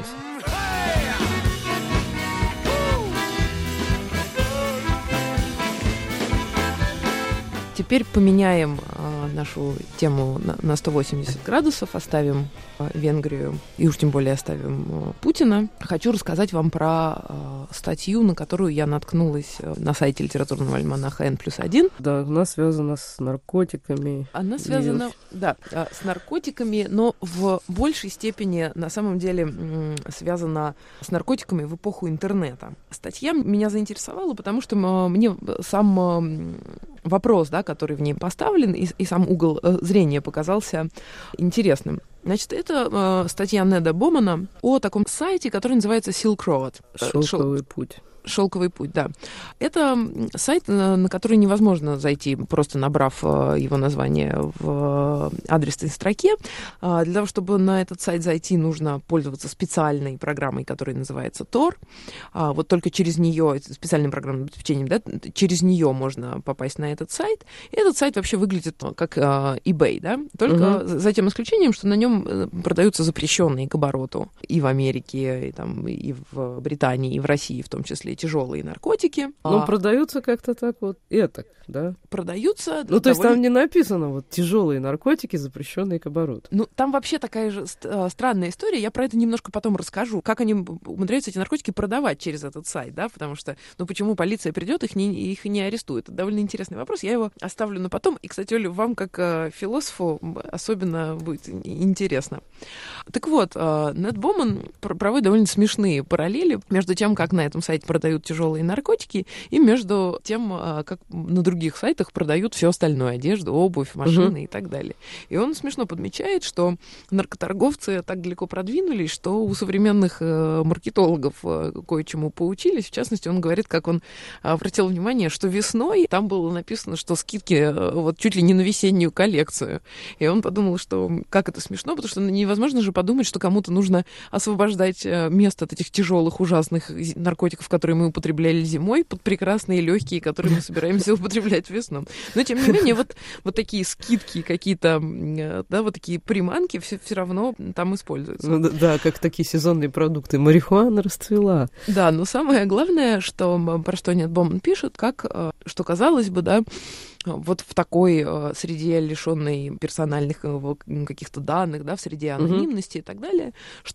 [SPEAKER 2] Теперь поменяем э, нашу тему на, на сто восемьдесят градусов, оставим э, Венгрию и уж тем более оставим э, Путина. Хочу рассказать вам про э, статью, на которую я наткнулась э, на сайте литературного альманаха Н плюс один.
[SPEAKER 1] Да, она связана с наркотиками.
[SPEAKER 2] Она связана, и... да, с наркотиками, но в большей степени на самом деле м, связана с наркотиками в эпоху интернета. Статья меня заинтересовала, потому что м, мне сам м, вопрос, да, который в ней поставлен, и, и сам угол э, зрения показался интересным. Значит, это э, статья Неда Бомана о таком сайте, который называется Silk Road.
[SPEAKER 1] Шелковый путь.
[SPEAKER 2] Шелковый путь, да. Это сайт, на который невозможно зайти, просто набрав его название в адресной строке. Для того, чтобы на этот сайт зайти, нужно пользоваться специальной программой, которая называется Тор. Вот только через нее, специальным программным обеспечением, да, через нее можно попасть на этот сайт. И этот сайт вообще выглядит как eBay, да, только угу. за тем исключением, что на нем продаются запрещенные к обороту и в Америке, и, там, и в Британии, и в России в том числе тяжелые наркотики.
[SPEAKER 1] Ну,
[SPEAKER 2] а...
[SPEAKER 1] продаются как-то так вот, этак, да?
[SPEAKER 2] Продаются...
[SPEAKER 1] Ну, то есть довольно... там не написано вот тяжелые наркотики, запрещенные к обороту.
[SPEAKER 2] Ну, там вообще такая же ст- странная история. Я про это немножко потом расскажу. Как они умудряются эти наркотики продавать через этот сайт, да? Потому что, ну, почему полиция придет, их не, их не арестует? Это довольно интересный вопрос. Я его оставлю на потом. И, кстати, Оля, вам, как э, философу, особенно будет интересно. Так вот, э, Нед Боман проводит довольно смешные параллели между тем, как на этом сайте продают тяжелые наркотики, и между тем, как на других сайтах продают все остальное: одежду, обувь, машины uh-huh. и так далее. И он смешно подмечает, что наркоторговцы так далеко продвинулись, что у современных маркетологов кое-чему поучились. В частности, он говорит, как он обратил внимание, что весной там было написано, что скидки вот чуть ли не на весеннюю коллекцию. И он подумал, что как это смешно, потому что невозможно же подумать, что кому-то нужно освобождать место от этих тяжелых, ужасных наркотиков, которые мы употребляли зимой, под прекрасные легкие, которые мы собираемся употреблять весной. Но, тем не менее, вот, вот такие скидки, какие-то, да, вот такие приманки все, все равно там используются.
[SPEAKER 1] Ну, да, как такие сезонные продукты. Марихуана расцвела.
[SPEAKER 2] Да, но самое главное, что, про что Нед Боман пишет, как, что казалось бы, да, вот в такой э, среде, лишенной персональных э, каких-то данных, да, в среде анонимности uh-huh. и так далее,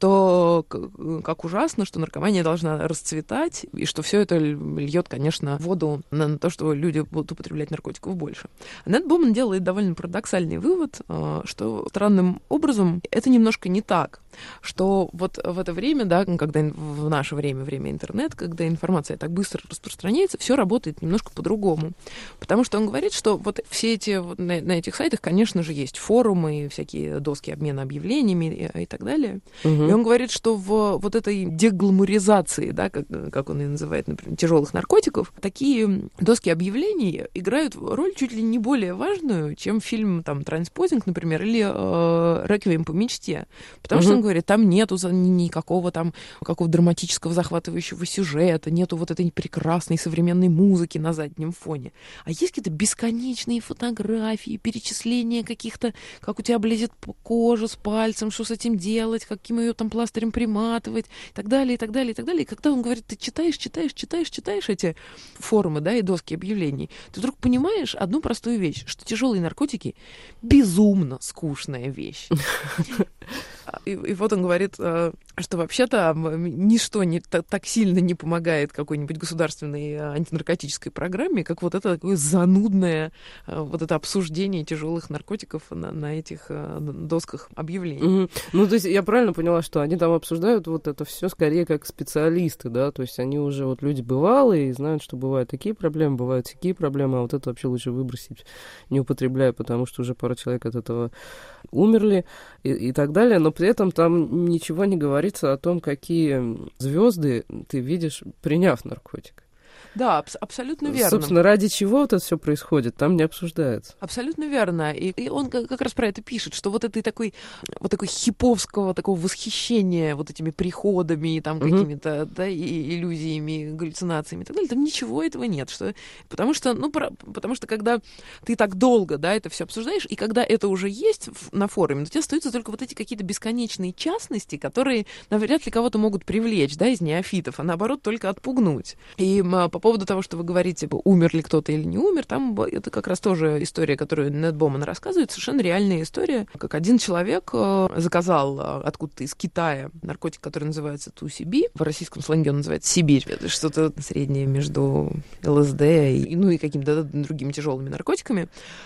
[SPEAKER 2] что к- как ужасно, что наркомания должна расцветать, и что все это льет, конечно, воду на, на то, что люди будут употреблять наркотиков больше. А Нед Боман делает довольно парадоксальный вывод, э, что странным образом это немножко не так, что вот в это время, да, когда в наше время, время интернет, когда информация так быстро распространяется, все работает немножко по-другому. Потому что он говорит, что вот все эти, вот на, на этих сайтах, конечно же, есть форумы, всякие доски обмена объявлениями и, и так далее. Угу. И он говорит, что в вот этой дегламуризации, да, как, как он и называет, например, тяжелых наркотиков, такие доски объявлений играют роль чуть ли не более важную, чем фильм там «Транспозинг», например, или э, «Реквием по мечте». Потому угу. что он говорит, там нету никакого там какого драматического захватывающего сюжета, нету вот этой прекрасной современной музыки на заднем фоне. А есть какие-то бесконечные фотографии, перечисления каких-то, как у тебя облезет кожа с пальцем, что с этим делать, каким ее там пластырем приматывать, и так далее, и так далее, и так далее. И когда он говорит, ты читаешь, читаешь, читаешь, читаешь эти форумы, да, и доски объявлений, ты вдруг понимаешь одну простую вещь, что тяжелые наркотики безумно скучная вещь. И, и вот он говорит, что вообще-то ничто не, так, так сильно не помогает какой-нибудь государственной антинаркотической программе, как вот это такое занудное вот это обсуждение тяжелых наркотиков на, на этих досках объявлений.
[SPEAKER 1] Mm-hmm. Ну, то есть я правильно поняла, что они там обсуждают вот это все скорее как специалисты, да, то есть они уже вот люди бывалые и знают, что бывают такие проблемы, бывают такие проблемы, а вот это вообще лучше выбросить, не употребляя, потому что уже пара человек от этого умерли и, и так далее, но при этом там ничего не говорится о том, какие звезды ты видишь, приняв наркотик.
[SPEAKER 2] Да, аб- абсолютно верно.
[SPEAKER 1] Собственно, ради чего вот это все происходит, там не обсуждается.
[SPEAKER 2] Абсолютно верно. И, и он как, как раз про это пишет, что вот этой такой, вот такой хиповского такого восхищения вот этими приходами, там, uh-huh. какими-то, да, и, иллюзиями, галлюцинациями и так далее, там ничего этого нет. Что, потому что, ну, про, потому что когда ты так долго, да, это все обсуждаешь, и когда это уже есть в, на форуме, то тебе остаются только вот эти какие-то бесконечные частности, которые навряд ли кого-то могут привлечь, да, из неофитов, а наоборот только отпугнуть. И по поводу того, что вы говорите, умер ли кто-то или не умер, там это как раз тоже история, которую Нед Боман рассказывает, совершенно реальная история, как один человек заказал откуда-то из Китая наркотик, который называется ту си би, в российском сленге он называется Сибирь, это что-то среднее между эл эс дэ и, ну, и какими-то другими тяжелыми наркотиками.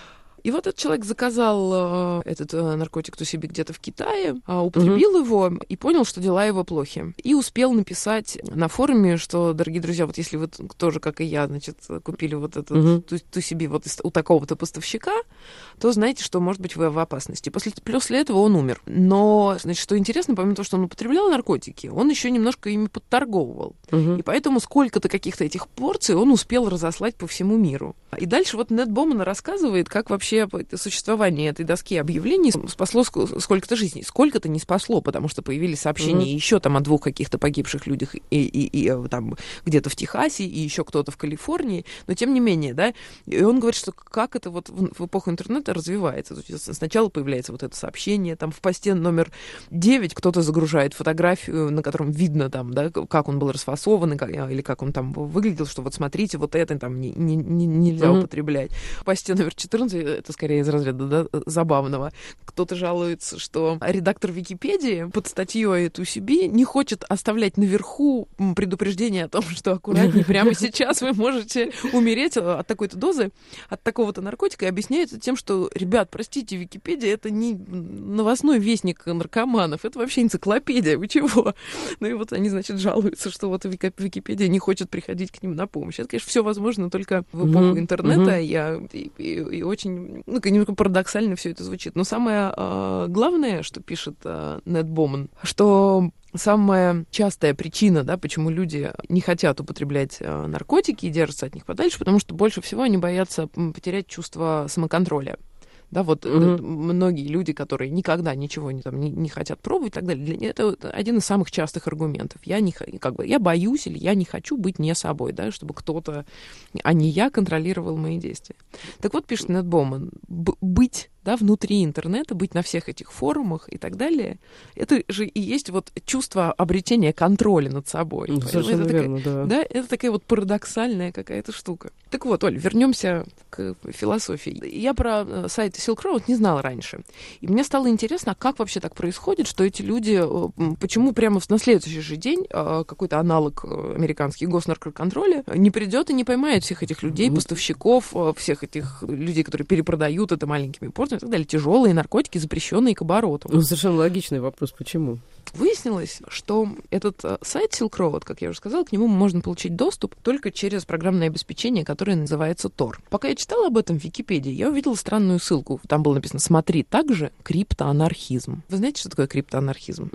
[SPEAKER 2] И вот этот человек заказал э, этот э, наркотик ту си би где-то в Китае, э, употребил mm-hmm. его и понял, что дела его плохи. И успел написать на форуме, что, дорогие друзья, вот если вы тоже, как и я, значит, купили вот этот mm-hmm. ту си би вот у такого-то поставщика, то знаете, что, может быть, вы в опасности. После, после этого он умер. Но, значит, что интересно, помимо того, что он употреблял наркотики, он еще немножко ими подторговывал. Mm-hmm. И поэтому сколько-то каких-то этих порций он успел разослать по всему миру. И дальше вот Нед Боман рассказывает, как вообще существование этой доски объявлений спасло сколько-то жизней. Сколько-то не спасло, потому что появились сообщения mm-hmm. еще там о двух каких-то погибших людях и, и, и, и там где-то в Техасе, и еще кто-то в Калифорнии. Но тем не менее, да, и он говорит, что как это вот в, в эпоху интернета развивается. То есть сначала появляется вот это сообщение, там в посте номер девять кто-то загружает фотографию, на котором видно там, да, как он был расфасован, как, или как он там выглядел, что вот смотрите, вот это там не, не, не, нельзя mm-hmm. употреблять. В посте номер четырнадцать, это скорее из разряда, да, забавного, кто-то жалуется, что редактор Википедии под статьей ту си би не хочет оставлять наверху предупреждение о том, что аккуратнее, прямо сейчас вы можете умереть от такой-то дозы, от такого-то наркотика, и объясняет это тем, что, ребят, простите, Википедия — это не новостной вестник наркоманов, это вообще энциклопедия, вы чего? Ну и вот они, значит, жалуются, что вот Википедия не хочет приходить к ним на помощь. Это, конечно, все возможно только в эпоху mm-hmm. интернета, mm-hmm. и, и, и очень, ну, немного парадоксально все это звучит. Но самое э, главное, что пишет э, Нед Боман, что самая частая причина, да, почему люди не хотят употреблять э, наркотики и держатся от них подальше, потому что больше всего они боятся потерять чувство самоконтроля. Да, вот mm-hmm. многие люди, которые никогда ничего не, там, не, не хотят пробовать и так далее, для них это один из самых частых аргументов. Я, не, как бы, я боюсь или я не хочу быть не собой, да, чтобы кто-то, а не я, контролировал мои действия. Так вот, пишет Нед Боман, быть, да, внутри интернета, быть на всех этих форумах и так далее, это же и есть вот чувство обретения контроля над собой.
[SPEAKER 1] Совершенно
[SPEAKER 2] это
[SPEAKER 1] верно,
[SPEAKER 2] такая,
[SPEAKER 1] да.
[SPEAKER 2] да. Это такая вот парадоксальная какая-то штука. Так вот, Оль, вернемся к философии. Я про сайт Silk Road не знала раньше. И мне стало интересно, а как вообще так происходит, что эти люди, почему прямо на следующий же день какой-то аналог американский госнаркоконтроля не придет и не поймает всех этих людей, поставщиков, всех этих людей, которые перепродают это маленькими порциями и так далее, тяжелые наркотики, запрещенные к обороту.
[SPEAKER 1] Ну, совершенно логичный вопрос, почему?
[SPEAKER 2] Выяснилось, что этот сайт Silk Road, как я уже сказала, к нему можно получить доступ только через программное обеспечение, которое называется Tor. Пока я читала об этом в Википедии, я увидела странную ссылку. Там было написано: смотри также криптоанархизм. Вы знаете, что такое криптоанархизм?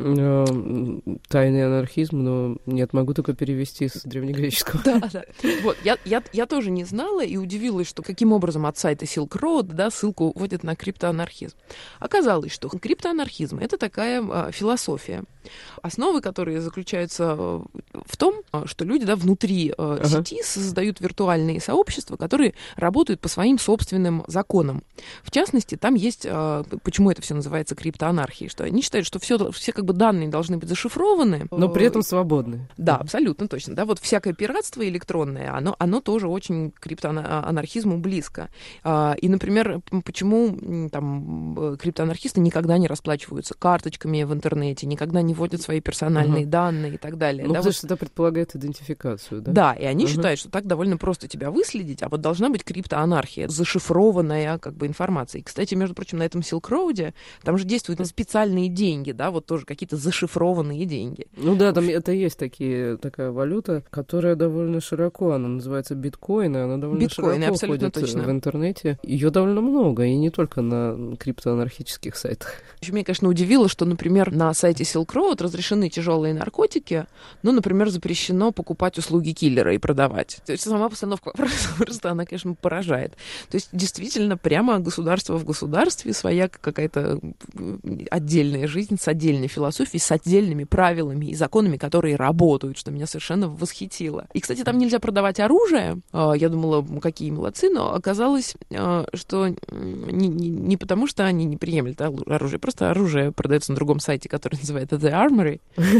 [SPEAKER 1] Тайный анархизм, но нет, могу только перевести с древнегреческого.
[SPEAKER 2] Да, да. Вот, я, я, я тоже не знала и удивилась, что каким образом от сайта Silk Road, да, ссылку вводят на криптоанархизм. Оказалось, что криптоанархизм — это такая а, философия, основы которые заключаются в том, что люди, да, внутри ага. сети создают виртуальные сообщества, которые работают по своим собственным законам. В частности, там есть, почему это все называется криптоанархией, что они считают, что все, все как бы данные должны быть зашифрованы.
[SPEAKER 1] Но при этом свободны.
[SPEAKER 2] Да, абсолютно точно. Да, вот всякое пиратство электронное, оно, оно тоже очень к криптоанархизму близко. И, например, почему там криптоанархисты никогда не расплачиваются карточками в интернете, никогда когда они вводят свои персональные uh-huh. данные и так далее.
[SPEAKER 1] Ну,
[SPEAKER 2] да,
[SPEAKER 1] потому
[SPEAKER 2] вот...
[SPEAKER 1] что это предполагает идентификацию, да?
[SPEAKER 2] Да, и они uh-huh. считают, что так довольно просто тебя выследить, а вот должна быть криптоанархия, зашифрованная как бы информация. И, кстати, между прочим, на этом Silk Road там же действуют специальные деньги, да, вот тоже какие-то зашифрованные деньги.
[SPEAKER 1] Ну да, там это есть такие, такая валюта, которая довольно широко, она называется биткоин, и она довольно
[SPEAKER 2] биткоин,
[SPEAKER 1] широко ходит точно. В интернете. Ее довольно много, и не только на криптоанархических сайтах.
[SPEAKER 2] Еще меня, конечно, удивило, что, например, на сайте Silk Road разрешены тяжелые наркотики, но, например, запрещено покупать услуги киллера и продавать. То есть сама постановка просто, она, конечно, поражает. То есть действительно прямо государство в государстве, своя какая-то отдельная жизнь с отдельной философией, с отдельными правилами и законами, которые работают, что меня совершенно восхитило. И, кстати, там нельзя продавать оружие. Я думала, какие молодцы, но оказалось, что не, не, не потому, что они не приемлют да, оружие, просто оружие продается на другом сайте, который называется The Armory.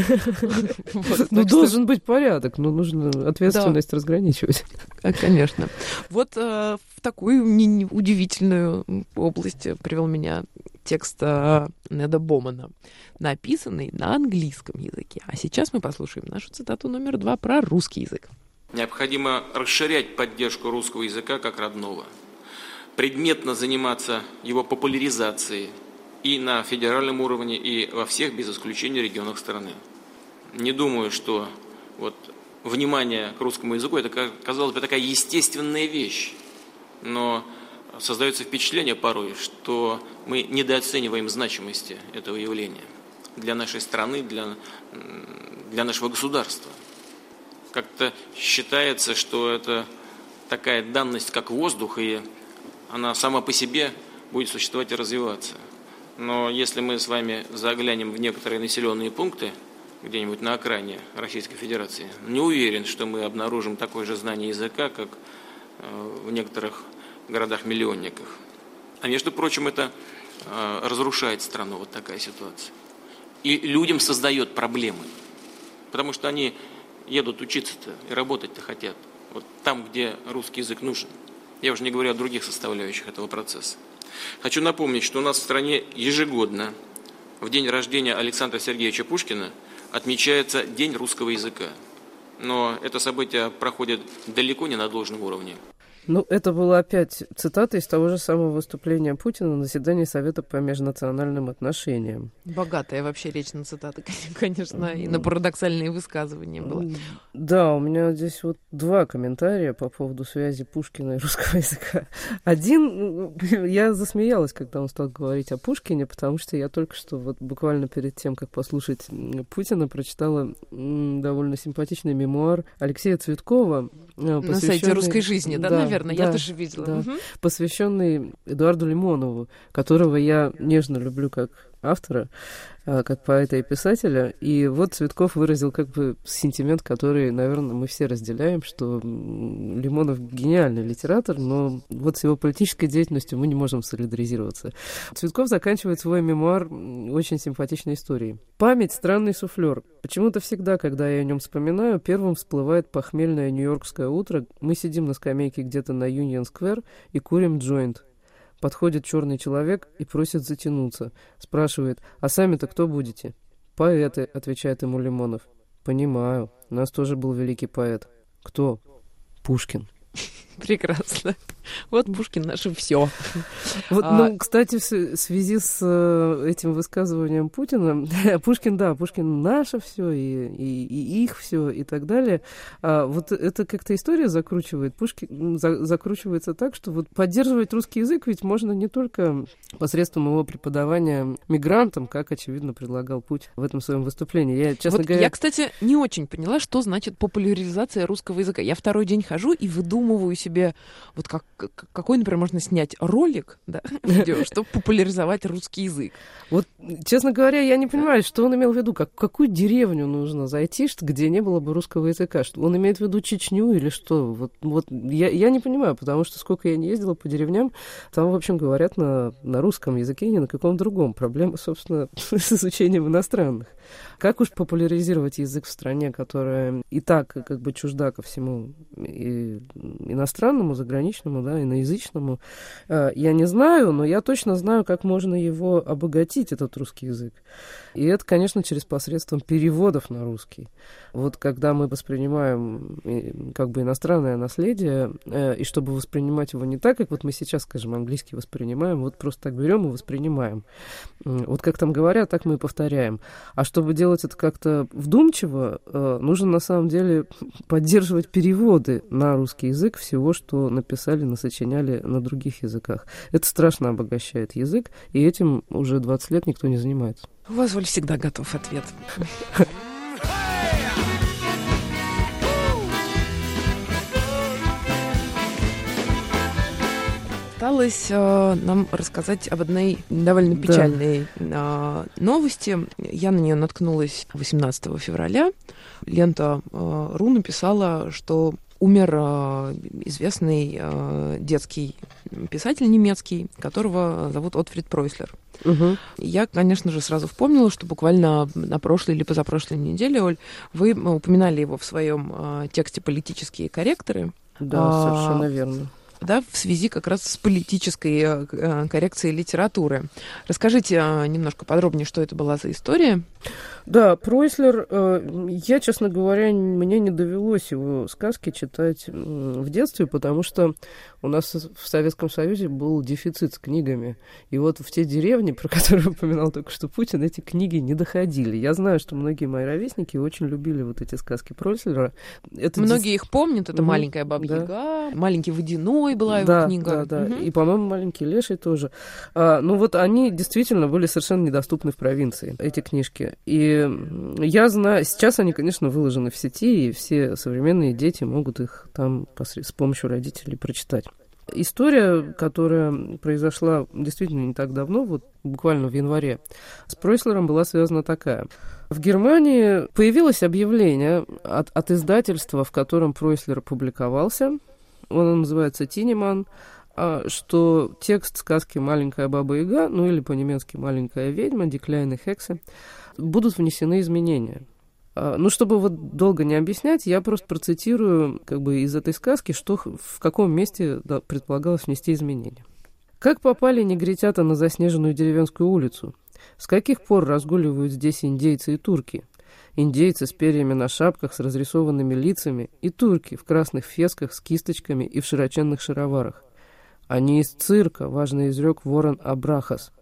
[SPEAKER 1] Ну, должен быть порядок, но нужно ответственность разграничивать.
[SPEAKER 2] Конечно. Вот в такую удивительную область привел меня текст Неда Бомана, написанный на английском языке. А сейчас мы послушаем нашу цитату номер два про русский язык.
[SPEAKER 3] Необходимо расширять поддержку русского языка как родного, предметно заниматься его популяризацией и на федеральном уровне, и во всех, без исключения, регионах страны. Не думаю, что вот внимание к русскому языку – это, казалось бы, такая естественная вещь, но создается впечатление порой, что мы недооцениваем значимости этого явления для нашей страны, для, для нашего государства. Как-то считается, что это такая данность, как воздух, и она сама по себе будет существовать и развиваться. Но если мы с вами заглянем в некоторые населенные пункты, где-нибудь на окраине Российской Федерации, не уверен, что мы обнаружим такое же знание языка, как в некоторых городах-миллионниках. А между прочим, это разрушает страну, вот такая ситуация. И людям создает проблемы, потому что они едут учиться-то и работать-то хотят. Вот там, где русский язык нужен. Я уже не говорю о других составляющих этого процесса. Хочу напомнить, что у нас в стране ежегодно в день рождения Александра Сергеевича Пушкина отмечается День русского языка. Но это событие проходит далеко не на должном уровне.
[SPEAKER 1] Ну, это была опять цитата из того же самого выступления Путина на заседании Совета по межнациональным отношениям.
[SPEAKER 2] Богатая вообще речь на цитаты, конечно, и на парадоксальные высказывания было.
[SPEAKER 1] Да, у меня здесь вот два комментария по поводу связи Пушкина и русского языка. Один, я засмеялась, когда он стал говорить о Пушкине, потому что я только что вот буквально перед тем, как послушать Путина, прочитала довольно симпатичный мемуар Алексея Цветкова.
[SPEAKER 2] На сайте «Русской жизни», да, да наверное, да, я тоже видела.
[SPEAKER 1] Да. Угу. Посвященный Эдуарду Лимонову, которого я нежно люблю как автора, как поэта и писателя. И вот Цветков выразил как бы сентимент, который, наверное, мы все разделяем, что Лимонов гениальный литератор, но вот с его политической деятельностью мы не можем солидаризироваться. Цветков заканчивает свой мемуар очень симпатичной историей. «Память — странный суфлер. Почему-то всегда, когда я о нем вспоминаю, первым всплывает похмельное нью-йоркское утро. Мы сидим на скамейке где-то на Юнион-сквер и курим джойнт. Подходит черный человек и просит затянуться. Спрашивает, а сами-то кто будете? Поэты, отвечает ему Лимонов. Понимаю, у нас тоже был великий поэт. Кто? Пушкин.
[SPEAKER 2] Прекрасно. Вот Пушкин наше все.
[SPEAKER 1] Вот, а... ну, кстати, в связи с э, этим высказыванием Путина, Пушкин, да, Пушкин наше все и, и, и их все и так далее. А вот это как-то история закручивает. Пушкин за, закручивается так, что вот поддерживать русский язык ведь можно не только посредством его преподавания мигрантам, как, очевидно, предлагал Путин в этом своем выступлении. Я, честно
[SPEAKER 2] вот
[SPEAKER 1] говоря...
[SPEAKER 2] я, кстати, не очень поняла, что значит популяризация русского языка. Я второй день хожу и выдумываю себе, вот как, какой, например, можно снять ролик, да, видео, чтобы популяризовать русский язык.
[SPEAKER 1] Вот, честно говоря, я не понимаю, что он имел в виду, как, в какую деревню нужно зайти, где не было бы русского языка. Что, он имеет в виду Чечню или что? Вот, вот я, я не понимаю, потому что сколько я не ездила по деревням, там, в общем, говорят на, на русском языке, не на каком другом. Проблема, собственно, с изучением иностранных. Как уж популяризировать язык в стране, которая и так как бы чужда ко всему и иностранному, заграничному, да, да, иноязычному, я не знаю, но я точно знаю, как можно его обогатить, этот русский язык. И это, конечно, через посредством переводов на русский. Вот когда мы воспринимаем как бы иностранное наследие, и чтобы воспринимать его не так, как вот мы сейчас, скажем, английский воспринимаем, вот просто так берем и воспринимаем. Вот как там говорят, так мы и повторяем. А чтобы делать это как-то вдумчиво, нужно на самом деле поддерживать переводы на русский язык всего, что написали, насочиняли на других языках. Это страшно обогащает язык, и этим уже двадцать лет никто не занимается.
[SPEAKER 2] У вас, Оль, всегда готов ответ. Осталось э, нам рассказать об одной довольно печальной да. э, новости. Я на нее наткнулась восемнадцатого февраля. Лента э, РУ написала, что умер э, известный э, детский писатель немецкий, которого зовут Отфрид Пройслер. Угу. Я, конечно же, сразу вспомнила, что буквально на прошлой или позапрошлой неделе, Оль, вы упоминали его в своем э, тексте «Политические корректоры».
[SPEAKER 1] Да, а, совершенно верно.
[SPEAKER 2] Да, в связи как раз с политической э, коррекцией литературы. Расскажите э, немножко подробнее, что это была за история.
[SPEAKER 1] Да, Пройслер, э, я, честно говоря, мне не довелось его сказки читать э, в детстве, потому что у нас в Советском Союзе был дефицит с книгами. И вот в те деревни, про которые упоминал только что Путин, эти книги не доходили. Я знаю, что многие мои ровесники очень любили вот эти сказки Пройслера.
[SPEAKER 2] Это многие дес... их помнят. Это mm-hmm. «Маленькая баба-яга», да. «Маленький водяной» была его
[SPEAKER 1] да,
[SPEAKER 2] книга.
[SPEAKER 1] Да, да, угу. И, по-моему, «Маленький леший» тоже. А, ну вот они действительно были совершенно недоступны в провинции, эти книжки. И я знаю, сейчас они, конечно, выложены в сети, и все современные дети могут их там с помощью родителей прочитать. История, которая произошла действительно не так давно, вот буквально в январе, с Пройслером была связана такая. В Германии появилось объявление от, от издательства, в котором Пройслер публиковался. Он называется «Тинеман», что текст сказки «Маленькая баба-яга», ну или по-немецки «Маленькая ведьма», «Die kleine Hexe», будут внесены изменения. Ну, чтобы вот долго не объяснять, я просто процитирую как бы из этой сказки, что в каком месте да, предполагалось внести изменения. «Как попали негритята на заснеженную деревенскую улицу? С каких пор разгуливают здесь индейцы и турки? Индейцы с перьями на шапках, с разрисованными лицами, и турки в красных фесках с кисточками и в широченных шароварах. Они из цирка», — важно изрек Ворон Абрахас.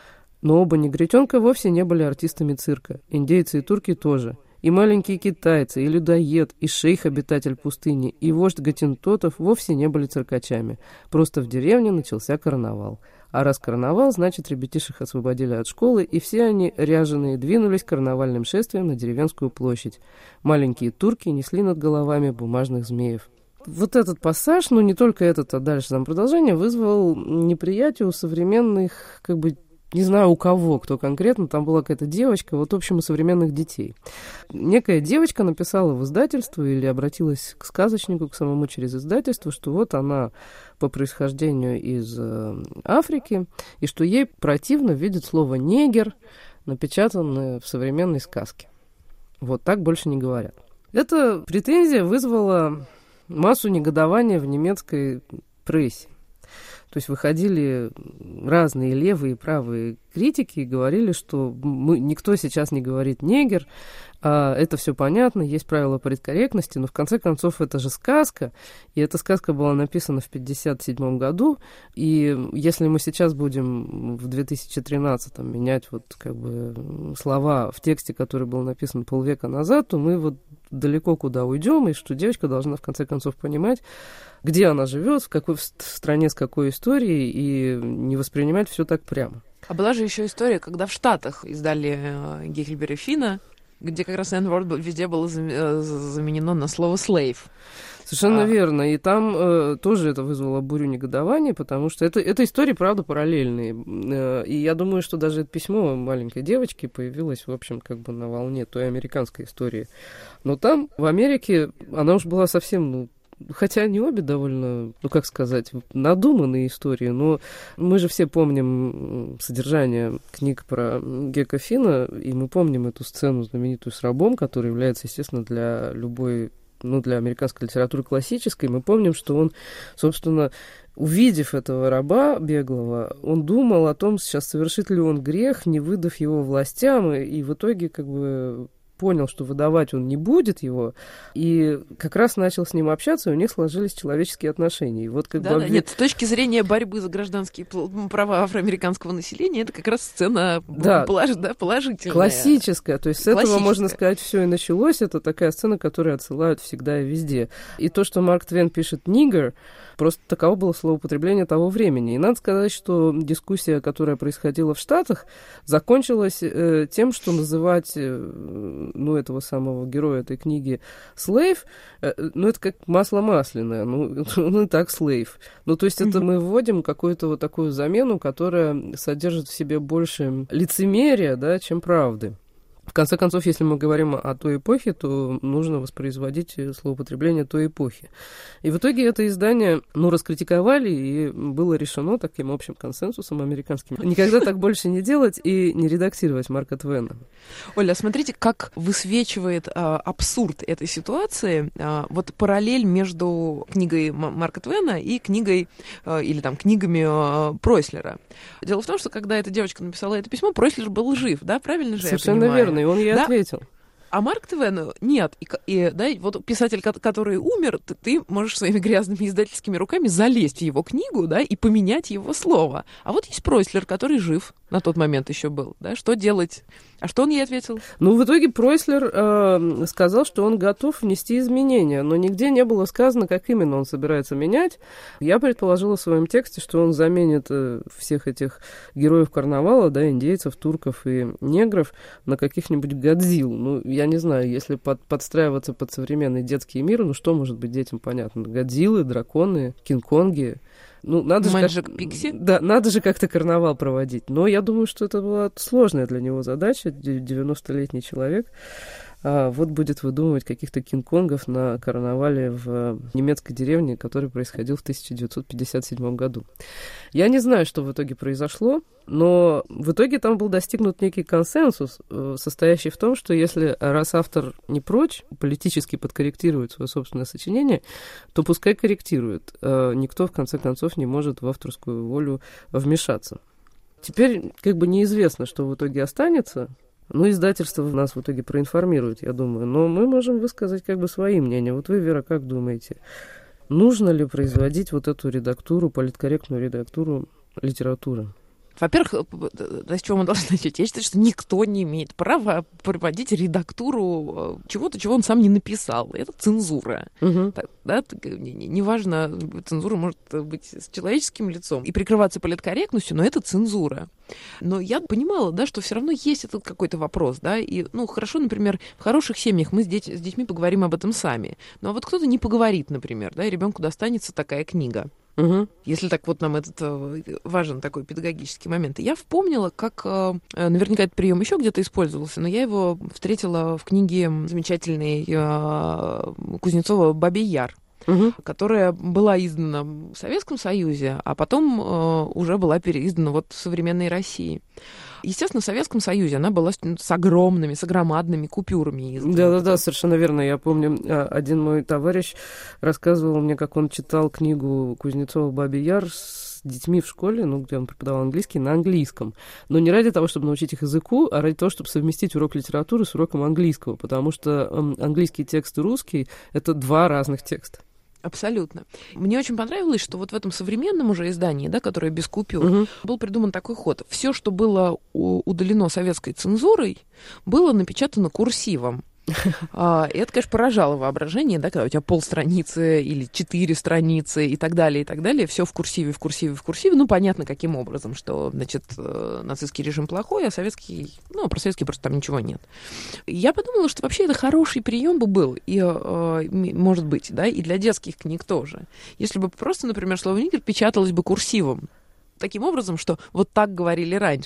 [SPEAKER 1] Но оба негритенка вовсе не были артистами цирка. Индейцы и турки тоже. И маленькие китайцы, и людоед, и шейх-обитатель пустыни, и вождь гаттентотов вовсе не были циркачами. Просто в деревне начался карнавал. А раз карнавал, значит, ребятишек освободили от школы, и все они, ряженые, двинулись карнавальным шествием на деревенскую площадь. Маленькие турки несли над головами бумажных змеев. Вот этот пассаж, ну не только этот, а дальше там продолжение, вызвал неприятие у современных, как бы, не знаю у кого, кто конкретно, там была какая-то девочка, вот, в общем, у современных детей. Некая девочка написала в издательство или обратилась к сказочнику, к самому через издательство, что вот она по происхождению из э, Африки, и что ей противно видеть слово «негер», напечатанное в современной сказке. Вот так больше не говорят. Эта претензия вызвала массу негодования в немецкой прессе. То есть выходили разные левые и правые критики и говорили, что мы, никто сейчас не говорит «негер», а это все понятно, есть правила политкорректности, но в конце концов это же сказка, и эта сказка была написана в пятьдесят седьмом году, и если мы сейчас будем в две тысячи тринадцатом менять вот как бы слова в тексте, который был написан полвека назад, то мы вот далеко куда уйдем, и что девочка должна в конце концов понимать, где она живет, в какой в стране с какой историей, и не воспринимать все так прямо.
[SPEAKER 2] А была же еще история, когда в Штатах издали э, Гекльберри Финна, где как раз N-word везде было заменено на слово slave.
[SPEAKER 1] Совершенно
[SPEAKER 2] а...
[SPEAKER 1] верно. И там э, тоже это вызвало бурю негодования, потому что это, это истории, правда, параллельные. Э, и я думаю, что даже это письмо маленькой девочки появилось, в общем, как бы на волне той американской истории. Но там, в Америке, она уж была совсем, ну, хотя они обе довольно, ну, как сказать, надуманные истории, но мы же все помним содержание книг про Гека Финна, и мы помним эту сцену знаменитую с рабом, которая является, естественно, для любой, ну, для американской литературы классической. Мы помним, что он, собственно, увидев этого раба беглого, он думал о том, сейчас совершит ли он грех, не выдав его властям, и, и в итоге как бы понял, что выдавать он не будет его, и как раз начал с ним общаться, и у них сложились человеческие отношения. И вот как
[SPEAKER 2] да,
[SPEAKER 1] бы...
[SPEAKER 2] да, нет, с точки зрения борьбы за гражданские права афроамериканского населения, это как раз сцена
[SPEAKER 1] да,
[SPEAKER 2] полож... да, положительная.
[SPEAKER 1] Классическая. То есть с этого, можно сказать, все и началось. Это такая сцена, которую отсылают всегда и везде. И то, что Марк Твен пишет «нигер», просто таково было словоупотребление того времени. И надо сказать, что дискуссия, которая происходила в Штатах, закончилась э, тем, что называть э, ну, этого самого героя этой книги «слейв», э, ну, это как масло масляное, ну, ну и так «слейв». Ну, то есть это мы вводим какую-то вот такую замену, которая содержит в себе больше лицемерия, да, чем правды. В конце концов, если мы говорим о той эпохе, то нужно воспроизводить словоупотребление той эпохи. И в итоге это издание, ну, раскритиковали, и было решено таким общим консенсусом американским никогда так больше не делать и не редактировать Марка Твена.
[SPEAKER 2] Оля, смотрите, как высвечивает а, абсурд этой ситуации а, вот параллель между книгой Марка Твена и книгой, а, или там книгами а, Пройслера. Дело в том, что когда эта девочка написала это письмо, Пройслер был жив, да, правильно же
[SPEAKER 1] Совершенно
[SPEAKER 2] я понимаю?
[SPEAKER 1] верно, и он ей
[SPEAKER 2] да?
[SPEAKER 1] ответил.
[SPEAKER 2] А Марк Твен нет. И, и, да, вот писатель, который умер, ты, ты можешь своими грязными издательскими руками залезть в его книгу, да, и поменять его слово. А вот есть Пройслер, который жив на тот момент еще был, да, что делать? А что он ей ответил?
[SPEAKER 1] Ну, в итоге Пройслер э, сказал, что он готов внести изменения, но нигде не было сказано, как именно он собирается менять. Я предположила в своем тексте, что он заменит э, всех этих героев карнавала, да, индейцев, турков и негров на каких-нибудь Годзилл. Ну, я не знаю, если под, подстраиваться под современный детский мир, ну, что может быть детям понятно? Годзиллы, драконы, Кинг-Конги. Ну, надо же, как...
[SPEAKER 2] Пикси?
[SPEAKER 1] Да, надо же как-то карнавал проводить. Но я думаю, что это была сложная для него задача. девяностолетний человек. А вот будет выдумывать каких-то кинг-конгов на карнавале в немецкой деревне, который происходил в тысяча девятьсот пятьдесят седьмом году. Я не знаю, что в итоге произошло, но в итоге там был достигнут некий консенсус, состоящий в том, что если раз автор не прочь политически подкорректирует свое собственное сочинение, то пускай корректирует. Никто, в конце концов, не может в авторскую волю вмешаться. Теперь как бы неизвестно, что в итоге останется. Ну, издательство нас в итоге проинформирует, я думаю. Но мы можем высказать как бы свои мнения. Вот вы, Вера, как думаете, нужно ли производить вот эту редактуру, политкорректную редактуру литературы?
[SPEAKER 2] Во-первых, с чего мы должны начать? Я считаю, что никто не имеет права проводить редактуру чего-то, чего он сам не написал. Это цензура. Угу. Да, неважно, цензура может быть с человеческим лицом и прикрываться политкорректностью, но это цензура. Но я понимала, да, что все равно есть этот какой-то вопрос, да, и, ну, хорошо, например, в хороших семьях мы с, деть, с детьми поговорим об этом сами. Ну, а вот кто-то не поговорит, например, да, и ребенку достанется такая книга. Угу. Если так вот нам этот важен такой педагогический момент. И я вспомнила, как наверняка этот прием еще где-то использовался, но я его встретила в книге замечательной Кузнецова «Бабий Яр», угу. которая была издана в Советском Союзе, а потом уже была переиздана вот в современной России. Естественно, в Советском Союзе она была с огромными, с огромадными купюрами.
[SPEAKER 1] Да-да-да, совершенно верно. Я помню, один мой товарищ рассказывал мне, как он читал книгу Кузнецова «Бабий Яр» с детьми в школе, ну, где он преподавал английский, на английском. Но не ради того, чтобы научить их языку, а ради того, чтобы совместить урок литературы с уроком английского, потому что английский текст и русский — это два разных текста.
[SPEAKER 2] Абсолютно. Мне очень понравилось, что вот в этом современном уже издании, да, которое без купюр, угу. был придуман такой ход. Все, что было удалено советской цензурой, было напечатано курсивом. А, и это, конечно, поражало воображение, да, когда у тебя полстраницы или четыре страницы и так далее, и так далее, все в курсиве, в курсиве, в курсиве. Ну, понятно, каким образом, что, значит, нацистский режим плохой, а советский, ну, про советский просто там ничего нет. Я подумала, что вообще это хороший прием бы был, и, может быть, да, и для детских книг тоже. Если бы просто, например, слово «нигер» печаталось бы курсивом, таким образом, что вот так говорили раньше.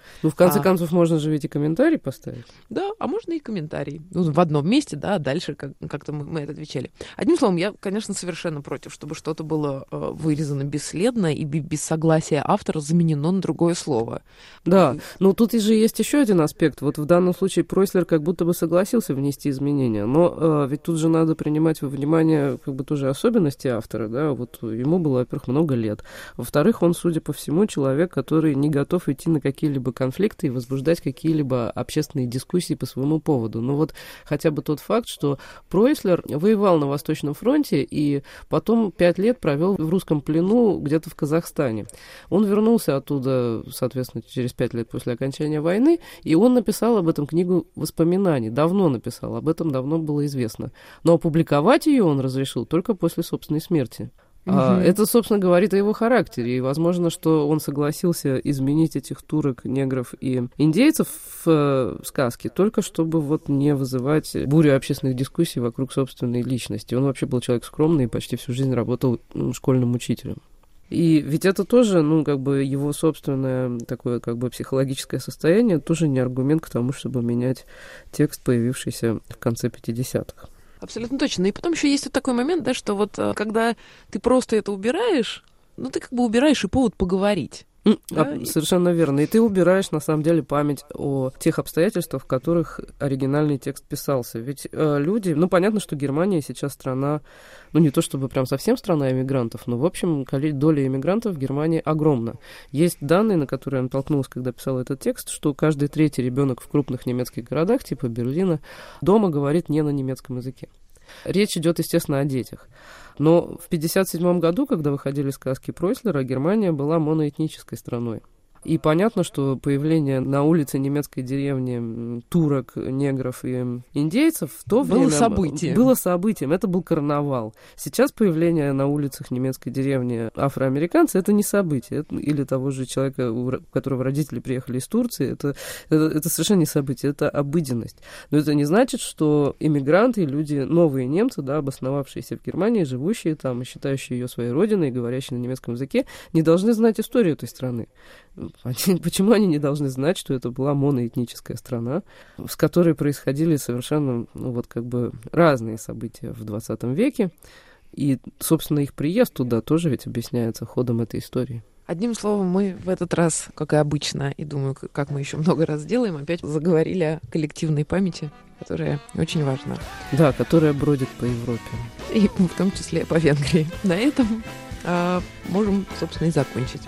[SPEAKER 1] Ну, в конце
[SPEAKER 2] а...
[SPEAKER 1] концов, можно же ведь и комментарий поставить.
[SPEAKER 2] Да, а можно и комментарий. Ну, в одном месте, да, дальше как- как-то мы, мы это отвечали. Одним словом, я, конечно, совершенно против, чтобы что-то было э, вырезано бесследно и без согласия автора заменено на другое слово.
[SPEAKER 1] Да,
[SPEAKER 2] и...
[SPEAKER 1] но тут же есть еще один аспект. Вот в данном случае Пройслер как будто бы согласился внести изменения, но э, ведь тут же надо принимать во внимание как бы тоже особенности автора, да, вот ему было, во-первых, много лет. Во-вторых, он, судя по всему, человек, который не готов идти на какие-либо конфликты и возбуждать какие-либо общественные дискуссии по своему поводу. Ну вот хотя бы тот факт, что Пройслер воевал на Восточном фронте и потом пять лет провел в русском плену где-то в Казахстане. Он вернулся оттуда, соответственно, через пять лет после окончания войны, и он написал об этом книгу воспоминаний. Давно написал, об этом давно было известно. Но опубликовать ее он разрешил только после собственной смерти. Uh-huh. Это, собственно, говорит о его характере. И возможно, что он согласился изменить этих турок, негров и индейцев в э, сказке только чтобы вот не вызывать бурю общественных дискуссий вокруг собственной личности. Он вообще был человек скромный и почти всю жизнь работал ну, школьным учителем. И ведь это тоже, ну, как бы его собственное такое, как бы, психологическое состояние, тоже не аргумент к тому, чтобы менять текст, появившийся в конце пятидесятых.
[SPEAKER 2] Абсолютно точно. И потом еще есть вот такой момент, да, что вот когда ты просто это убираешь, ну, ты как бы убираешь и повод поговорить.
[SPEAKER 1] Да? А, совершенно верно. И ты убираешь, на самом деле, память о тех обстоятельствах, в которых оригинальный текст писался. Ведь э, люди... Ну, понятно, что Германия сейчас страна... Ну, не то чтобы прям совсем страна иммигрантов, но, в общем, доля иммигрантов в Германии огромна. Есть данные, на которые я натолкнулась, когда писала этот текст, что каждый третий ребенок в крупных немецких городах, типа Берлина, дома говорит не на немецком языке. Речь идет, естественно, о детях. Но в пятьдесят седьмом году, когда выходили сказки Пройслера, Германия была моноэтнической страной. И понятно, что появление на улице немецкой деревни турок, негров и индейцев в то
[SPEAKER 2] было
[SPEAKER 1] время
[SPEAKER 2] событием.
[SPEAKER 1] было событием. Это был карнавал. Сейчас появление на улицах немецкой деревни афроамериканца — это не событие. Это, или того же человека, у которого родители приехали из Турции, это, это, это совершенно не событие, это обыденность. Но это не значит, что иммигранты, люди, новые немцы, да, обосновавшиеся в Германии, живущие там и считающие ее своей родиной, говорящие на немецком языке, не должны знать историю этой страны. Они, почему они не должны знать, что это была моноэтническая страна, с которой происходили совершенно, ну, вот как бы разные события в двадцатом веке, и, собственно, их приезд туда тоже ведь объясняется ходом этой истории.
[SPEAKER 2] Одним словом, мы в этот раз, как и обычно, и думаю, как мы еще много раз делаем, опять заговорили о коллективной памяти, которая очень важна.
[SPEAKER 1] Да, которая бродит по Европе.
[SPEAKER 2] И в том числе по Венгрии. На этом а, можем, собственно, и закончить.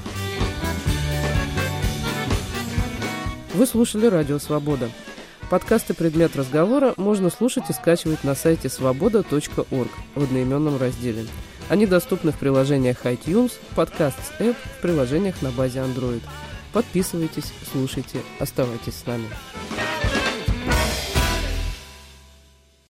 [SPEAKER 1] Вы слушали «Радио Свобода». Подкасты «Предмет разговора» можно слушать и скачивать на сайте свобода точка орг в одноименном разделе. Они доступны в приложениях iTunes, Podcasts App, в приложениях на базе Android. Подписывайтесь, слушайте, оставайтесь с нами.